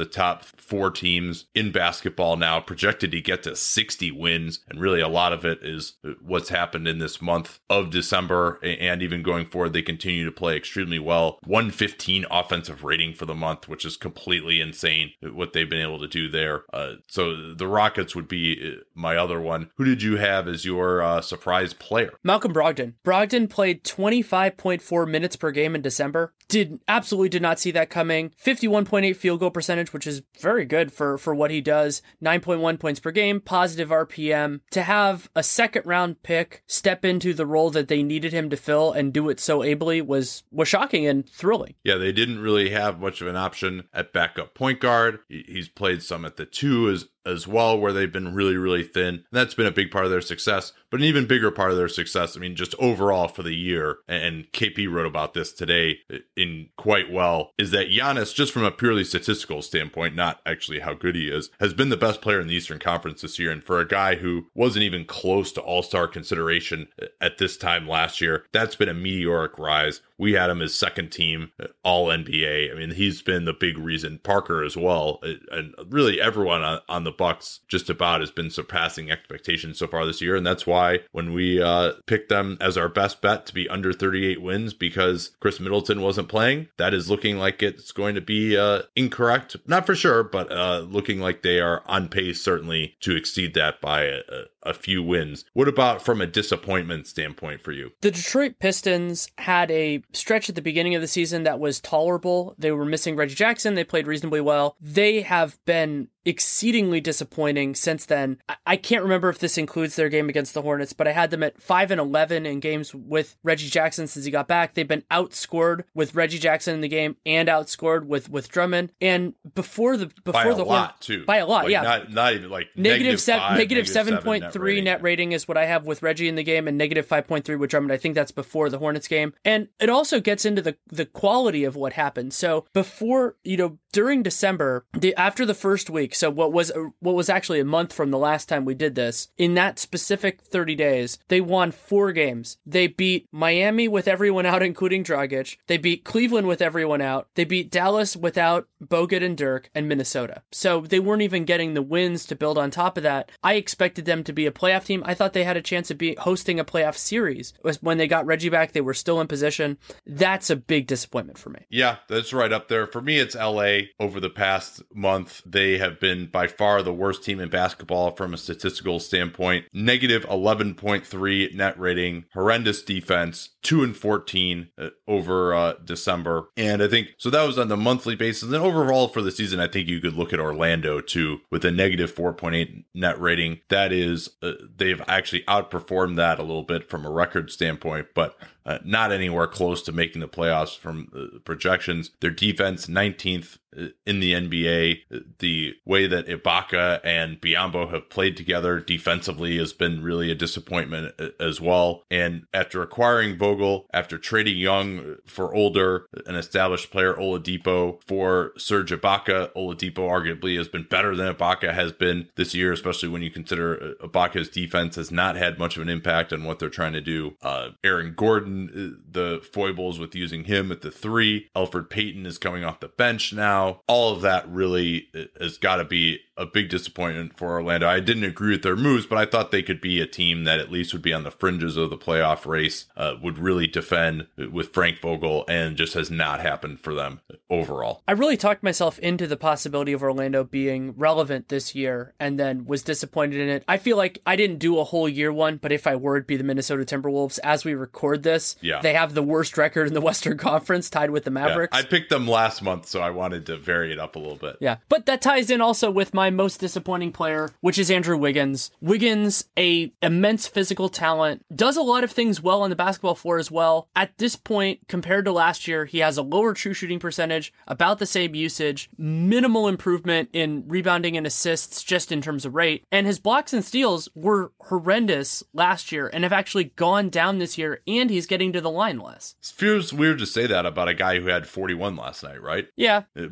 four teams in basketball now, projected to get to sixty wins. And really a lot of it is what's happened in this month of December, and even going forward, they continue to play extremely well. one fifteen offensive rating for the month, which is completely insane what they've been able to do there. Uh, so the Rockets would be my other one. Who did you have as your uh, surprise player? Malcolm Brogdon. Brogdon played twenty-five point four minutes per game in December. Did absolutely did not see that coming. fifty-one point eight field goal percentage, which is very good for, for what he does. nine point one points per game, positive R P M. To have a second round pick step into the role that they needed him to fill and do it so ably was, was shocking and thrilling. Yeah, they didn't really have much of an option at backup point guard. He's played some at the two as as well, where they've been really, really thin. And that's been a big part of their success, but an even bigger part of their success, I mean, just overall for the year, and K P wrote about this today in quite well, is that Giannis, just from a purely statistical standpoint, not actually how good he is, has been the best player in the Eastern Conference this year. And for a guy who wasn't even close to all-star consideration at this time last year, that's been a meteoric rise. We had him as second team all N B A. I mean, he's been the big reason. Parker as well. And really everyone on, on the Bucks just about has been surpassing expectations so far this year. And that's why when we uh, picked them as our best bet to be under thirty-eight wins because Chris Middleton wasn't playing, that is looking like it's going to be uh, incorrect. Not for sure, but uh, looking like they are on pace certainly to exceed that by a, a few wins. What about from a disappointment standpoint for you? The Detroit Pistons had a stretch at the beginning of the season that was tolerable. They were missing Reggie Jackson. They played reasonably well. They have been exceedingly disappointing since then. I can't remember if this includes their game against the Hornets, but I had them at five and eleven in games with Reggie Jackson since he got back. They've been outscored with Reggie Jackson in the game and outscored with, with Drummond. And before the before by a the lot Horn- too, by a lot, like yeah, not not even like negative, negative seven, five, negative seven point three net, net rating is what I have with Reggie in the game, and negative five point three with Drummond. I think that's before the Hornets game, and it also gets into the the quality of what happened. So before, you know, during December, the after the first week, so what was what was actually a month from the last time we did this, in that specific thirty days, they won four games. They beat Miami with everyone out, including Dragic. They beat Cleveland with everyone out. They beat Dallas without Bogut and Dirk, and Minnesota. So they weren't even getting the wins to build on top of that. I expected them to be a playoff team. I thought they had a chance of be hosting a playoff series. When they got Reggie back, they were still in position. That's a big disappointment for me. Yeah, that's right up there. For me, it's L A. Over the past month, they have been by far the worst team in basketball from a statistical standpoint. Negative eleven point three net rating, horrendous defense, two and fourteen over uh, December. And I think, so that was on the monthly basis. And overall for the season, I think you could look at Orlando too, with a negative four point eight net rating. That is, uh, they've actually outperformed that a little bit from a record standpoint, but uh, not anywhere close to making the playoffs from uh, projections. Their defense, nineteenth in the N B A. The way that Ibaka and Biyombo have played together defensively has been really a disappointment as well. And after acquiring Vogel, after trading Young for older, an established player, Oladipo, for Serge Ibaka, Oladipo arguably has been better than Ibaka has been this year, especially when you consider Ibaka's defense has not had much of an impact on what they're trying to do. Uh, Aaron Gordon, the foibles with using him at the three. Elfrid Payton is coming off the bench now. All of that really has got to be a big disappointment for Orlando. I didn't agree with their moves, but I thought they could be a team that at least would be on the fringes of the playoff race, uh, would really defend with Frank Vogel, and just has not happened for them overall. I really talked myself into the possibility of Orlando being relevant this year, and then was disappointed in it. I feel like I didn't do a whole year one, but if I were, it'd be the Minnesota Timberwolves. As we record this, yeah. They have the worst record in the Western Conference, tied with the Mavericks. Yeah. I picked them last month, so I wanted to vary it up a little bit. Yeah, but that ties in also with my most disappointing player, which is Andrew Wiggins. Wiggins, a immense physical talent, does a lot of things well on the basketball floor as well. At this point, compared to last year, he has a lower true shooting percentage, about the same usage, minimal improvement in rebounding and assists just in terms of rate, and his blocks and steals were horrendous last year and have actually gone down this year, and he's getting to the line less. It feels weird to say that about a guy who had forty-one last night, right? Yeah. But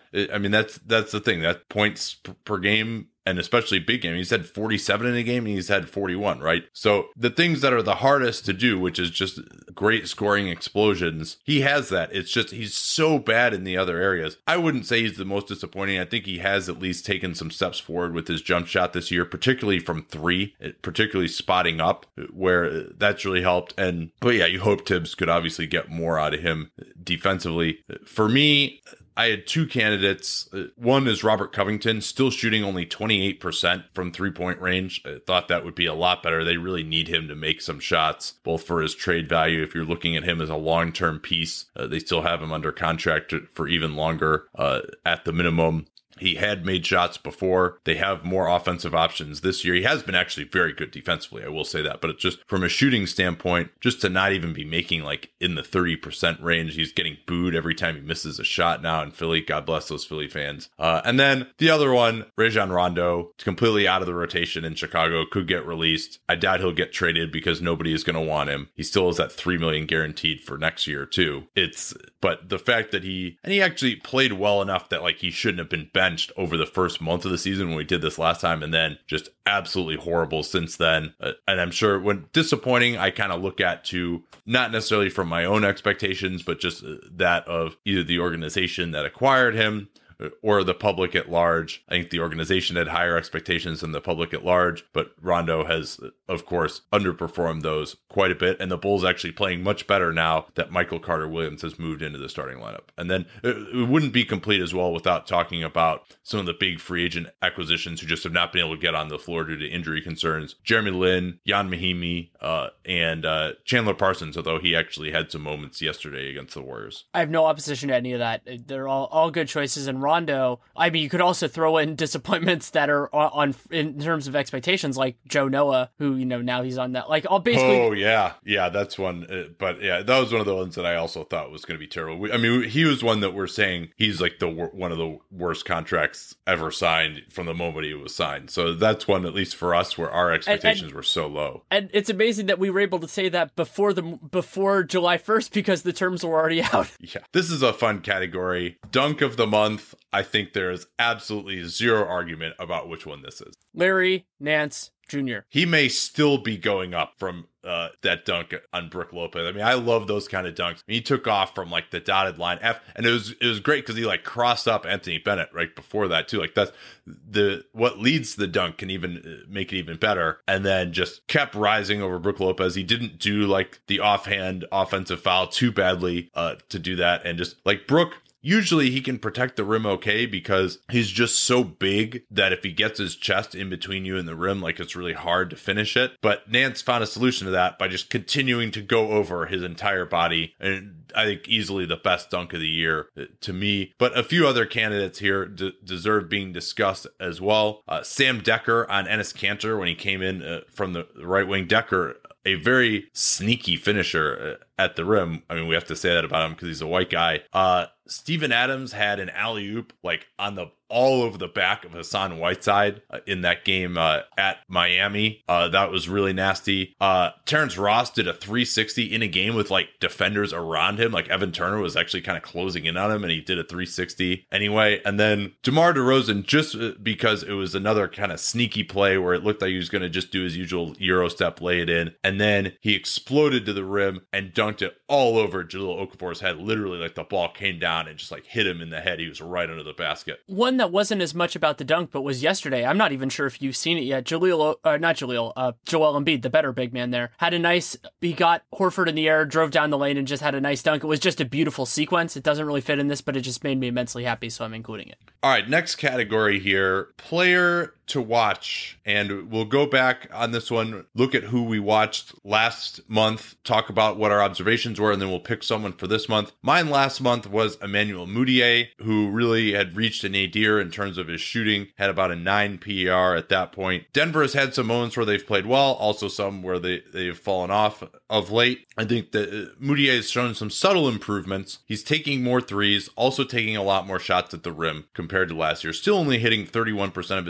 I mean, that's that's the thing. That points per game, and especially big game. He's had forty-seven in a game and he's had forty-one, right? So the things that are the hardest to do, which is just great scoring explosions, he has that. It's just he's so bad in the other areas. I wouldn't say he's the most disappointing. I think he has at least taken some steps forward with his jump shot this year, particularly from three, particularly spotting up, where that's really helped. And but yeah, you hope Tibbs could obviously get more out of him defensively. For me, I had two candidates. One is Robert Covington, still shooting only twenty-eight percent from three-point range. I thought that would be a lot better. They really need him to make some shots, both for his trade value. If you're looking at him as a long-term piece, uh, they still have him under contract for even longer uh, at the minimum. He had made shots before. They have more offensive options this year. He has been actually very good defensively, I will say that. But it's just from a shooting standpoint, just to not even be making like in the thirty percent range. He's getting booed every time he misses a shot now in Philly. God bless those Philly fans. Uh, and then the other one, Rajon Rondo, completely out of the rotation in Chicago, could get released. I doubt he'll get traded because nobody is going to want him. He still has that three million dollars guaranteed for next year too. It's, but the fact that he, and he actually played well enough that like he shouldn't have been benched over the first month of the season when we did this last time, and then just absolutely horrible since then. Uh, and I'm sure when disappointing, I kind of look at to not necessarily from my own expectations, but just that of either the organization that acquired him or the public at large. I think the organization had higher expectations than the public at large, but Rondo has, of course, underperformed those quite a bit. And the Bulls actually playing much better now that Michael Carter-Williams has moved into the starting lineup. And then it wouldn't be complete as well without talking about some of the big free agent acquisitions who just have not been able to get on the floor due to injury concerns. Jeremy Lin, Jan Mahimi, uh, and uh, Chandler Parsons, although he actually had some moments yesterday against the Warriors. I have no opposition to any of that. They're all, all good choices. And Rondo, I mean, you could also throw in disappointments that are on, on in terms of expectations, like Joe Noah, who, you know, now he's on that. Like, I'll basically. Oh, yeah. Yeah, that's one. Uh, but yeah, that was one of the ones that I also thought was going to be terrible. We, I mean, he was one that we're saying he's like the one of the worst contracts ever signed from the moment he was signed. So that's one, at least for us, where our expectations and, and, were so low. And it's amazing that we were able to say that before the before July first because the terms were already out. Yeah, this is a fun category. Dunk of the month. I think there's absolutely zero argument about which one this is. Larry Nance Junior He may still be going up from uh, that dunk on Brook Lopez. I mean, I love those kind of dunks. I mean, he took off from like the dotted line F, and it was it was great because he like crossed up Anthony Bennett right before that too. Like that's the what leads the dunk can even make it even better, and then just kept rising over Brook Lopez. He didn't do like the offhand offensive foul too badly uh, to do that, and just like Brook. Usually he can protect the rim okay because he's just so big that if he gets his chest in between you and the rim, like it's really hard to finish it. But Nance found a solution to that by just continuing to go over his entire body. And I think easily the best dunk of the year to me. But a few other candidates here d- deserve being discussed as well. Uh, Sam Decker on Enes Kanter when he came in uh, from the right wing. Decker, a very sneaky finisher at the rim. I mean, we have to say that about him because he's a white guy. Uh, Steven Adams had an alley-oop like on the all over the back of Hassan Whiteside uh, in that game uh, at Miami. Uh, that was really nasty. Uh, Terrence Ross did a three sixty in a game with like defenders around him. Like Evan Turner was actually kind of closing in on him and he did a three sixty anyway. And then DeMar DeRozan, just because it was another kind of sneaky play where it looked like he was going to just do his usual Euro step, lay it in. And then he exploded to the rim and dunked it all over Jahlil Okafor's head. Literally like the ball came down and just like hit him in the head. He was right under the basket. One that wasn't as much about the dunk, but was yesterday. I'm not even sure if you've seen it yet. Jahlil, uh, not Jahlil, uh, Joel Embiid, the better big man there, had a nice, he got Horford in the air, drove down the lane and just had a nice dunk. It was just a beautiful sequence. It doesn't really fit in this, but it just made me immensely happy, so I'm including it. All right, next category here, player to watch. And we'll go back on this one, look at who we watched last month, talk about what our observations were, and then we'll pick someone for this month. Mine last month was Emmanuel Mudiay, who really had reached a nadir in terms of his shooting, had about a nine P E R at that point. Denver has had some moments where they've played well, also some where they, they've fallen off of late. I think that Mudiay has shown some subtle improvements. He's taking more threes, also taking a lot more shots at the rim compared to last year. Still only hitting thirty-one percent of his threes.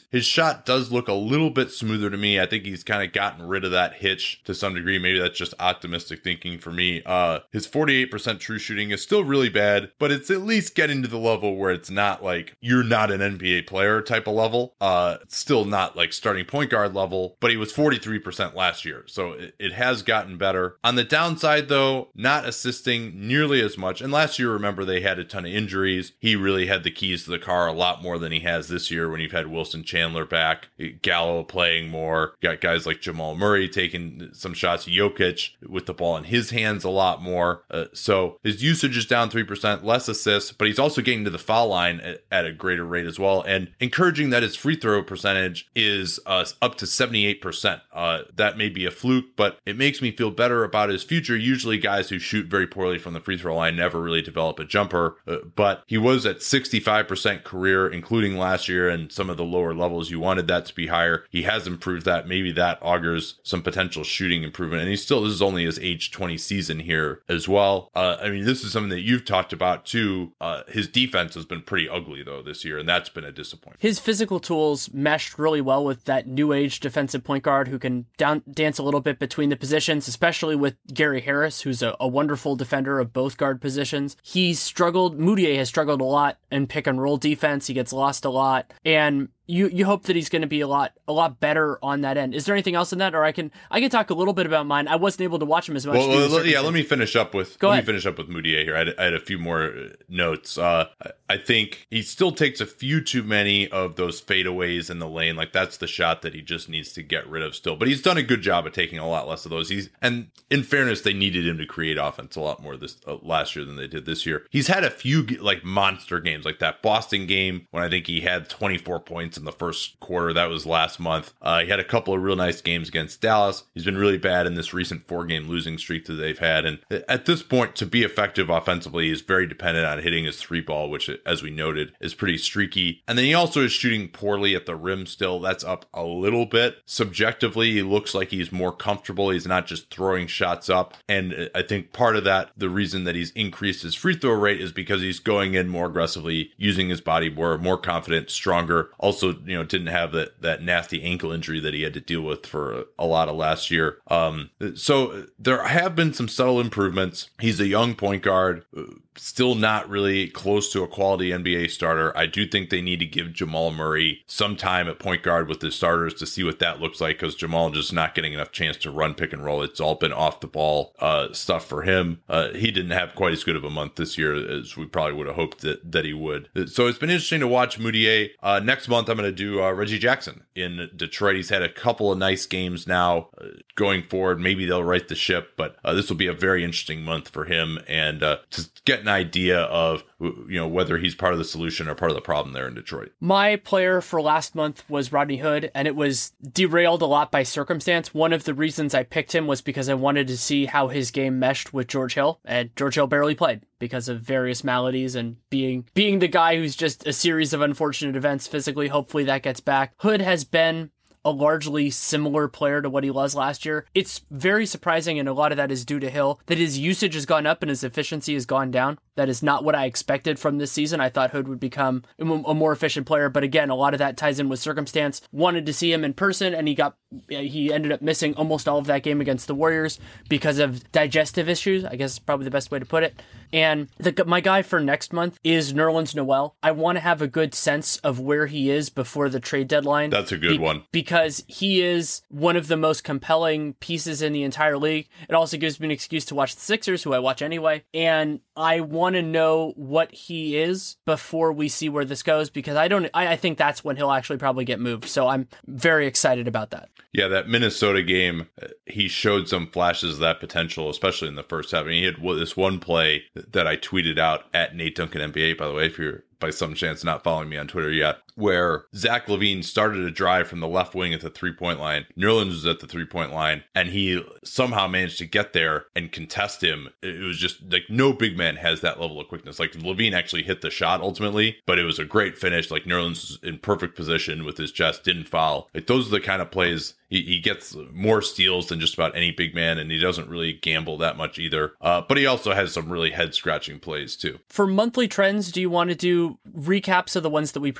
his shot does look a little bit smoother to me. I think he's kind of gotten rid of that hitch to some degree. Maybe that's just optimistic thinking for me. Uh, his forty-eight percent true shooting is still really bad, but it's at least getting to the level where it's not like you're not an N B A player type of level. Uh, it's still not like starting point guard level, but he was forty-three percent last year. So it, it has gotten better. On the downside though, not assisting nearly as much. And last year, remember, they had a ton of injuries. He really had the keys to the car a lot more than he has this year when you've had Wilson Chandler back, Gallo playing more, got guys like Jamal Murray taking some shots, Jokic with the ball in his hands a lot more. Uh, so his usage is down three percent, less assists, but he's also getting to the foul line at, at a greater rate as well. And encouraging that his free throw percentage is uh, up to seventy-eight percent. Uh, that may be a fluke, but it makes me feel better about his future. Usually guys who shoot very poorly from the free throw line never really develop a jumper, uh, but he was at sixty-five percent career, including last year, and some of the lower levels you wanted that to be higher. He has improved that. Maybe that augurs some potential shooting improvement. And he still, this is only his age twenty season here as well. Uh, I mean, this is something that you've talked about too. Uh, his defense has been pretty ugly though this year, and that's been a disappointment. His physical tools meshed really well with that new age defensive point guard who can down, dance a little bit between the positions, especially with Gary Harris, who's a, a wonderful defender of both guard positions. He's struggled, Moutier has struggled a lot in pick and roll defense. He gets lost a lot. And You you hope that he's going to be a lot a lot better on that end. Is there anything else in that, or I can I can talk a little bit about mine? I wasn't able to watch him as much. Well, well yeah, let me finish up with Go let ahead. me finish up with Moutier here. I had, I had a few more notes. Uh, I think he still takes a few too many of those fadeaways in the lane. Like that's the shot that he just needs to get rid of still. But he's done a good job of taking a lot less of those. He's and in fairness, they needed him to create offense a lot more this uh, last year than they did this year. He's had a few like monster games, like that Boston game when I think he had twenty-four points in the first quarter. That was last month. Uh, he had a couple of real nice games against Dallas. He's been really bad in this recent four-game losing streak that they've had. And at this point, to be effective offensively, he's very dependent on hitting his three ball, which, as we noted, is pretty streaky. And then he also is shooting poorly at the rim still. That's up a little bit. Subjectively, he looks like he's more comfortable. He's not just throwing shots up. And I think part of that, the reason that he's increased his free throw rate is because he's going in more aggressively, using his body more, more confident, stronger. Also, you know, didn't have that that nasty ankle injury that he had to deal with for a lot of last year. Um, so there have been some subtle improvements. He's a young point guard, still not really close to a quality N B A starter. I do think they need to give Jamal Murray some time at point guard with the starters to see what that looks like, because Jamal just not getting enough chance to run pick and roll. It's all been off the ball uh, stuff for him. Uh, he didn't have quite as good of a month this year as we probably would have hoped that, that he would. So it's been interesting to watch Moutier. Uh, next month, I'm going to do uh, Reggie Jackson in Detroit. He's had a couple of nice games now uh, going forward. Maybe they'll right the ship, but uh, this will be a very interesting month for him. And uh, to get an idea of, you know, whether he's part of the solution or part of the problem there in Detroit. My player for last month was Rodney Hood, and it was derailed a lot by circumstance. One of the reasons I picked him was because I wanted to see how his game meshed with George Hill, and George Hill barely played because of various maladies and being being the guy who's just a series of unfortunate events physically. Hopefully that gets back. Hood has been a largely similar player to what he was last year. It's very surprising, and a lot of that is due to Hill, that his usage has gone up and his efficiency has gone down. That is not what I expected from this season. I thought Hood would become a more efficient player, but again, a lot of that ties in with circumstance. Wanted to see him in person, and he got he ended up missing almost all of that game against the Warriors because of digestive issues, I guess is probably the best way to put it. And the, my guy for next month is Nerlens Noel. I want to have a good sense of where he is before the trade deadline. That's a good be- one. Because he is one of the most compelling pieces in the entire league. It also gives me an excuse to watch the Sixers, who I watch anyway. And I want to know what he is before we see where this goes, because I don't. I, I think that's when he'll actually probably get moved. So I'm very excited about that. Yeah, that Minnesota game, he showed some flashes of that potential, especially in the first half. I mean, he had this one play that I tweeted out at Nate Duncan N B A, by the way, if you're by some chance not following me on Twitter yet, where Zach LaVine started a drive from the left wing at the three-point line. Nerlens was at the three-point line, and he somehow managed to get there and contest him. It was just like no big man has that level of quickness. Like LaVine actually hit the shot ultimately, but it was a great finish. Like Nerlens was in perfect position with his chest, didn't foul. Like those are the kind of plays. He, he gets more steals than just about any big man, and he doesn't really gamble that much either. Uh, but he also has some really head-scratching plays too. For monthly trends, do you want to do recaps of the ones that we previously did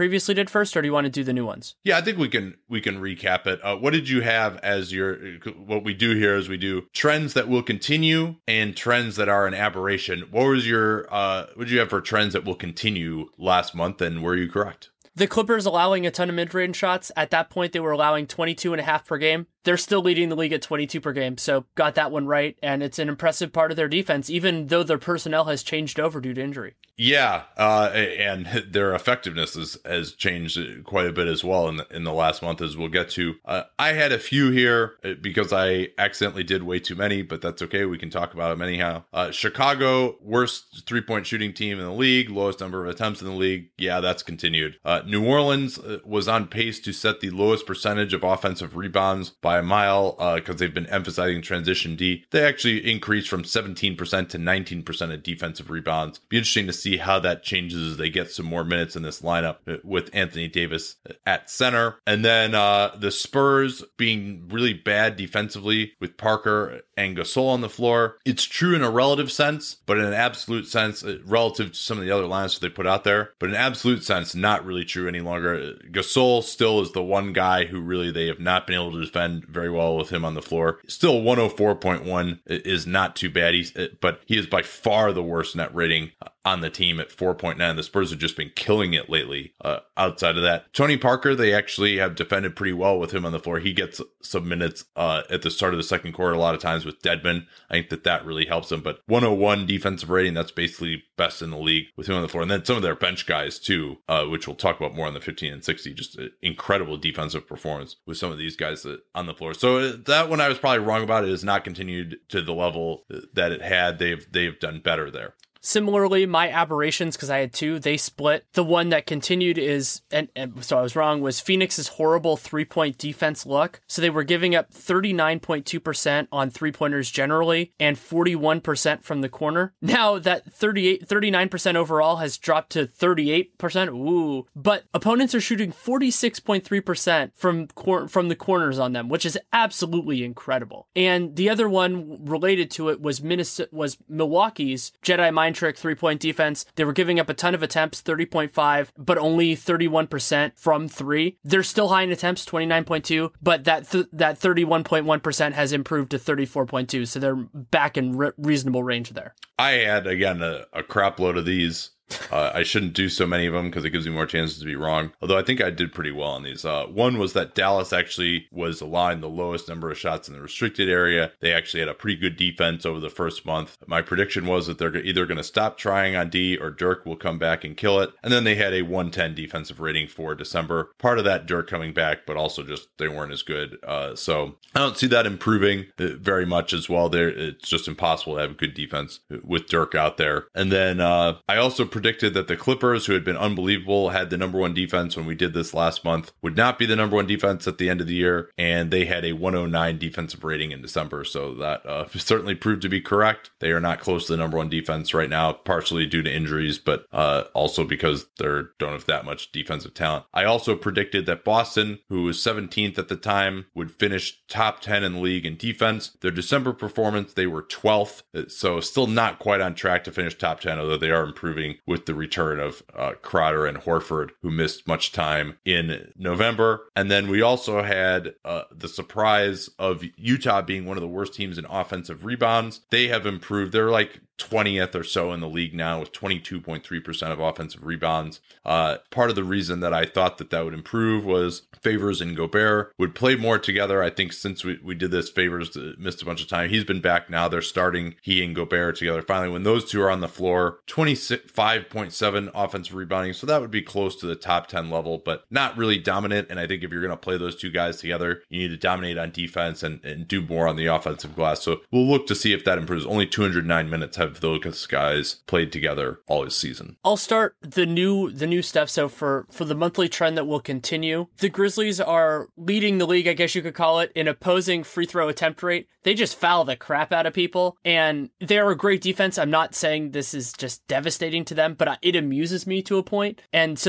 did first, or do you want to do the new ones? Yeah, I think we can we can recap it. Uh, what did you have as your, what we do here is we do trends that will continue and trends that are an aberration. What was your, uh, what did you have for trends that will continue last month, and were you correct? The Clippers allowing a ton of mid-range shots. At that point, they were allowing twenty-two and a half per game. They're still leading the league at twenty-two per game, so got that one right. And it's an impressive part of their defense, even though their personnel has changed over due to injury. Yeah, uh, and their effectiveness is, has changed quite a bit as well in the, in the last month, as we'll get to. Uh, I had a few here because I accidentally did way too many, but that's okay. We can talk about them anyhow. Uh, Chicago, worst three-point shooting team in the league, lowest number of attempts in the league. Yeah, that's continued. Uh, New Orleans was on pace to set the lowest percentage of offensive rebounds by a mile because uh, they've been emphasizing transition D. They actually increased from seventeen percent to nineteen percent of defensive rebounds. Be interesting to see see how that changes as they get some more minutes in this lineup with Anthony Davis at center. And then uh, the Spurs being really bad defensively with Parker and Gasol on the floor. It's true in a relative sense, but in an absolute sense, relative to some of the other lines that they put out there, but in an absolute sense, not really true any longer. Gasol still is the one guy who really they have not been able to defend very well with him on the floor. Still one oh four point one is not too bad, He's, but he is by far the worst net rating on the team at four point nine. The Spurs have just been killing it lately. Uh, outside of that, Tony Parker, they actually have defended pretty well with him on the floor. He gets some minutes uh, at the start of the second quarter a lot of times with Dedmon. I think that that really helps him. But one oh one defensive rating, that's basically best in the league with him on the floor. And then some of their bench guys too, uh, which we'll talk about more on the fifteen and sixty, just incredible defensive performance with some of these guys on the floor. So that one I was probably wrong about. It has not continued to the level that it had. They've they've done better there. Similarly, my aberrations, because I had two, they split. The one that continued is, and, and so I was wrong, was Phoenix's horrible three-point defense luck. So they were giving up thirty-nine point two percent on three-pointers generally and forty-one percent from the corner. Now that thirty-eight, thirty-nine percent overall has dropped to thirty-eight percent. Ooh. But opponents are shooting forty-six point three percent from, cor- from the corners on them, which is absolutely incredible. And the other one related to it was Minnesota, was Milwaukee's Jedi Mind Trick three-point defense. They were giving up a ton of attempts, thirty point five, but only thirty-one percent from three. They're still high in attempts, twenty-nine point two, but that th- that thirty-one point one percent has improved to thirty-four point two, so they're back in re- reasonable range there. I had, again, a, a crap load of these. Uh, I shouldn't do so many of them because it gives me more chances to be wrong. Although I think I did pretty well on these. Uh, one was that Dallas actually was allowing the lowest number of shots in the restricted area. They actually had a pretty good defense over the first month. My prediction was that they're either going to stop trying on D or Dirk will come back and kill it. And then they had a one ten defensive rating for December. Part of that Dirk coming back, but also just they weren't as good. Uh, so I don't see that improving very much as well. There, it's just impossible to have good defense with Dirk out there. And then uh, I also predicted that the Clippers, who had been unbelievable, had the number one defense when we did this last month, would not be the number one defense at the end of the year, and they had a one oh nine defensive rating in December, so that uh, certainly proved to be correct. They are not close to the number one defense right now, partially due to injuries, but uh, also because they don't have that much defensive talent. I also predicted that Boston, who was seventeenth at the time, would finish top ten in the league in defense. Their December performance, they were twelfth, so still not quite on track to finish top ten, although they are improving with the return of uh, Crowder and Horford, who missed much time in November. And then we also had uh, the surprise of Utah being one of the worst teams in offensive rebounds. They have improved. They're like twentieth or so in the league now with twenty-two point three percent of offensive rebounds. Uh, part of the reason that I thought that that would improve was Favors and Gobert would play more together. I think since we, we did this, Favors missed a bunch of time. He's been back now. They're starting he and Gobert together. Finally, when those two are on the floor, twenty-five point seven offensive rebounding. So that would be close to the top ten level, but not really dominant. And I think if you're going to play those two guys together, you need to dominate on defense and, and do more on the offensive glass. So we'll look to see if that improves. Only two hundred nine minutes have those guys played together all this season. I'll start the new the new stuff. So for, for the monthly trend that will continue, the Grizzlies are leading the league, I guess you could call it, in opposing free throw attempt rate. They just foul the crap out of people, and they're a great defense. I'm not saying this is just devastating to them, but it amuses me to a point. And so they're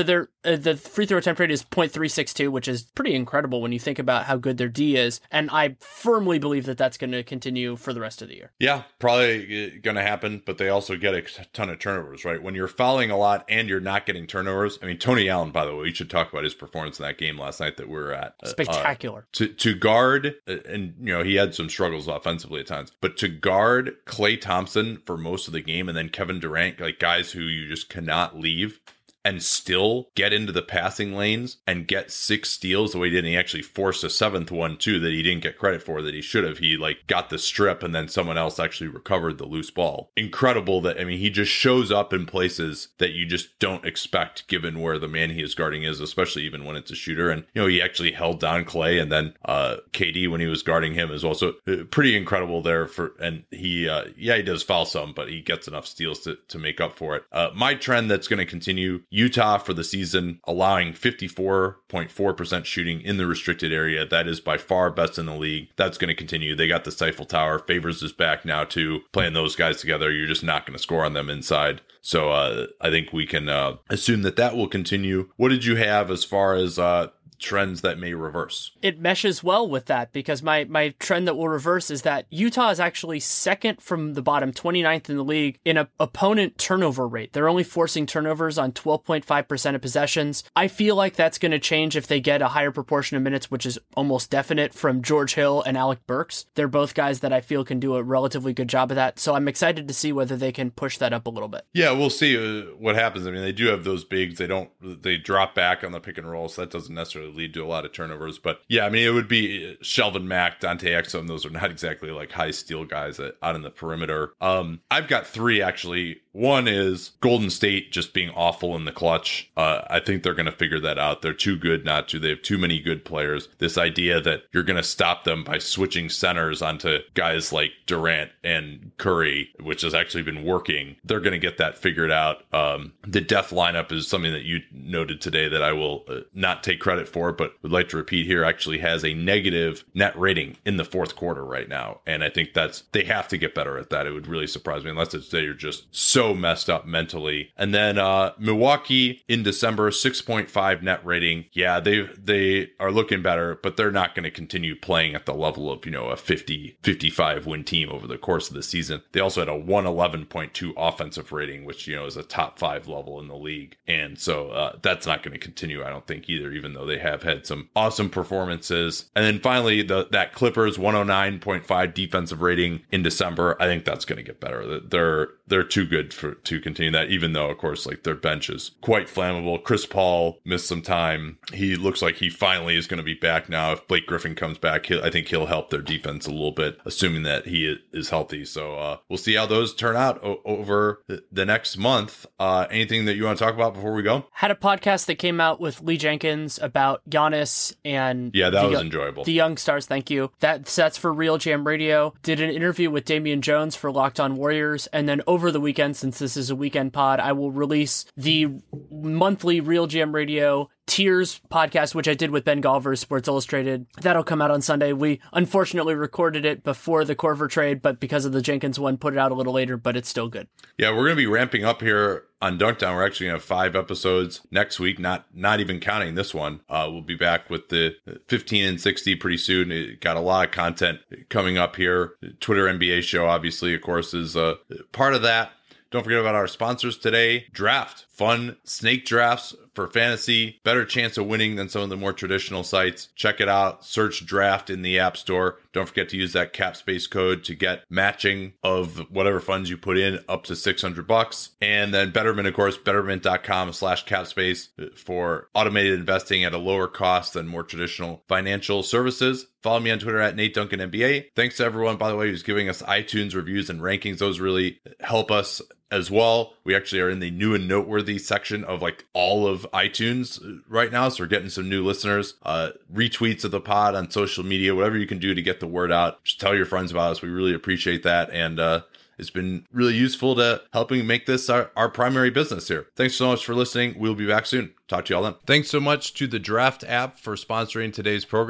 uh, the free throw attempt rate is point three six two, which is pretty incredible when you think about how good their D is. And I firmly believe that that's going to continue for the rest of the year. Yeah, probably going to happen, but they also get a ton of turnovers, right? When you're fouling a lot and you're not getting turnovers. I mean, Tony Allen, by the way, we should talk about his performance in that game last night that we were at. Spectacular. Uh, to, to guard, and, you know, he had some struggles offensively at times, but to guard Klay Thompson for most of the game and then Kevin Durant, like guys who you just cannot leave, and still get into the passing lanes and get six steals the way he did. And he actually forced a seventh one too that he didn't get credit for, that he should have. He like got the strip and then someone else actually recovered the loose ball. Incredible that, I mean, he just shows up in places that you just don't expect given where the man he is guarding is, especially even when it's a shooter. And, you know, he actually held down Klay and then uh, K D when he was guarding him is also pretty incredible there for, and he, uh, yeah, he does foul some, but he gets enough steals to, to make up for it. Uh, my trend that's going to continue, Utah for the season, allowing fifty-four point four percent shooting in the restricted area. That is by far best in the league. That's going to continue. They got the Stifle Tower. Favors is back now too. Playing those guys together, you're just not going to score on them inside. So uh, I think we can uh, assume that that will continue. What did you have as far as uh, trends that may reverse? It meshes well with that because my my trend that will reverse is that Utah is actually second from the bottom, twenty-ninth in the league in a opponent turnover rate. They're only forcing turnovers on twelve point five percent of possessions. I feel like that's going to change if they get a higher proportion of minutes, which is almost definite, from George Hill and Alec Burks. They're both guys that I feel can do a relatively good job of that. So I'm excited to see whether they can push that up a little bit. Yeah, we'll see uh, what happens. I mean, they do have those bigs. They don't, they drop back on the pick and roll, so that doesn't necessarily lead to a lot of turnovers. But yeah, I mean, it would be Shelvin Mack, Dante Exum. Those are not exactly like high steal guys out in the perimeter. Um, I've got three actually. One is Golden State just being awful in the clutch. Uh, I think they're going to figure that out. They're too good not to. They have too many good players. This idea that you're going to stop them by switching centers onto guys like Durant and Curry, which has actually been working, they're going to get that figured out. Um, the death lineup is something that you noted today that I will uh, not take credit for, but would like to repeat here, actually has a negative net rating in the fourth quarter right now. And I think that's, they have to get better at that. It would really surprise me unless it's they're just so messed up mentally. And then uh, Milwaukee in December, six point five net rating. Yeah, they they are looking better, but they're not going to continue playing at the level of, you know, a fifty, fifty-five win team over the course of the season. They also had a one eleven point two offensive rating, which, you know, is a top five level in the league. And so uh, that's not going to continue, I don't think either, even though they have had some awesome performances. And then finally, the that Clippers one oh nine point five defensive rating in December. I think that's going to get better. They're they're too good for to continue that, even though, of course, like their bench is quite flammable. Chris Paul missed some time. He looks like he finally is going to be back now. If Blake Griffin comes back, he'll, I think he'll help their defense a little bit, assuming that he is healthy. So uh, we'll see how those turn out o- over the next month. Uh, anything that you want to talk about before we go? Had a podcast that came out with Lee Jenkins about Giannis and yeah, that the, was enjoyable. The young stars. Thank you. That that's for Real Jam Radio. Did an interview with Damian Jones for Locked On Warriors, and then over the weekend, since this is a weekend pod, I will release the monthly Real Jam Radio Tiers podcast, which I did with Ben Golliver, Sports Illustrated. That'll come out on Sunday. We unfortunately recorded it before the Korver trade, but because of the Jenkins one, put it out a little later, but it's still good. Yeah, we're going to be ramping up here on Dunkdown. We're actually going to have five episodes next week, not not even counting this one. Uh, we'll be back with the fifteen and sixty pretty soon. It got a lot of content coming up here. Twitter N B A show, obviously, of course, is uh, part of that. Don't forget about our sponsors today. Draft. Fun snake drafts for fantasy. Better chance of winning than some of the more traditional sites. Check it out. Search Draft in the App Store. Don't forget to use that CapSpace code to get matching of whatever funds you put in up to six hundred bucks. And then Betterment, of course, betterment.com slash CapSpace for automated investing at a lower cost than more traditional financial services. Follow me on Twitter at Nate Duncan N B A. Thanks to everyone, by the way, who's giving us iTunes reviews and rankings. Those really help us as well. We actually are in the new and noteworthy section of like all of iTunes right now. So we're getting some new listeners, uh, retweets of the pod on social media, whatever you can do to get the word out. Just tell your friends about us. We really appreciate that. And, uh, it's been really useful to helping make this our, our primary business here. Thanks so much for listening. We'll be back soon. Talk to y'all then. Thanks so much to the Draft app for sponsoring today's program.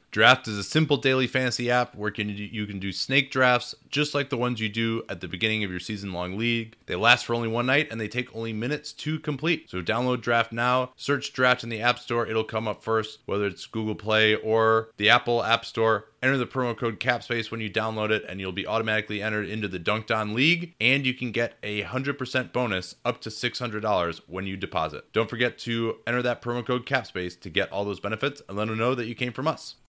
Draft is a simple daily fantasy app where can, you can do snake drafts just like the ones you do at the beginning of your season-long league. They last for only one night and they take only minutes to complete. So download Draft now, search Draft in the App Store. It'll come up first, whether it's Google Play or the Apple App Store. Enter the promo code CAPSPACE when you download it, and you'll be automatically entered into the Dunked On League, and you can get a one hundred percent bonus up to six hundred dollars when you deposit. Don't forget to enter that promo code CAPSPACE to get all those benefits, and let them know that you came from us.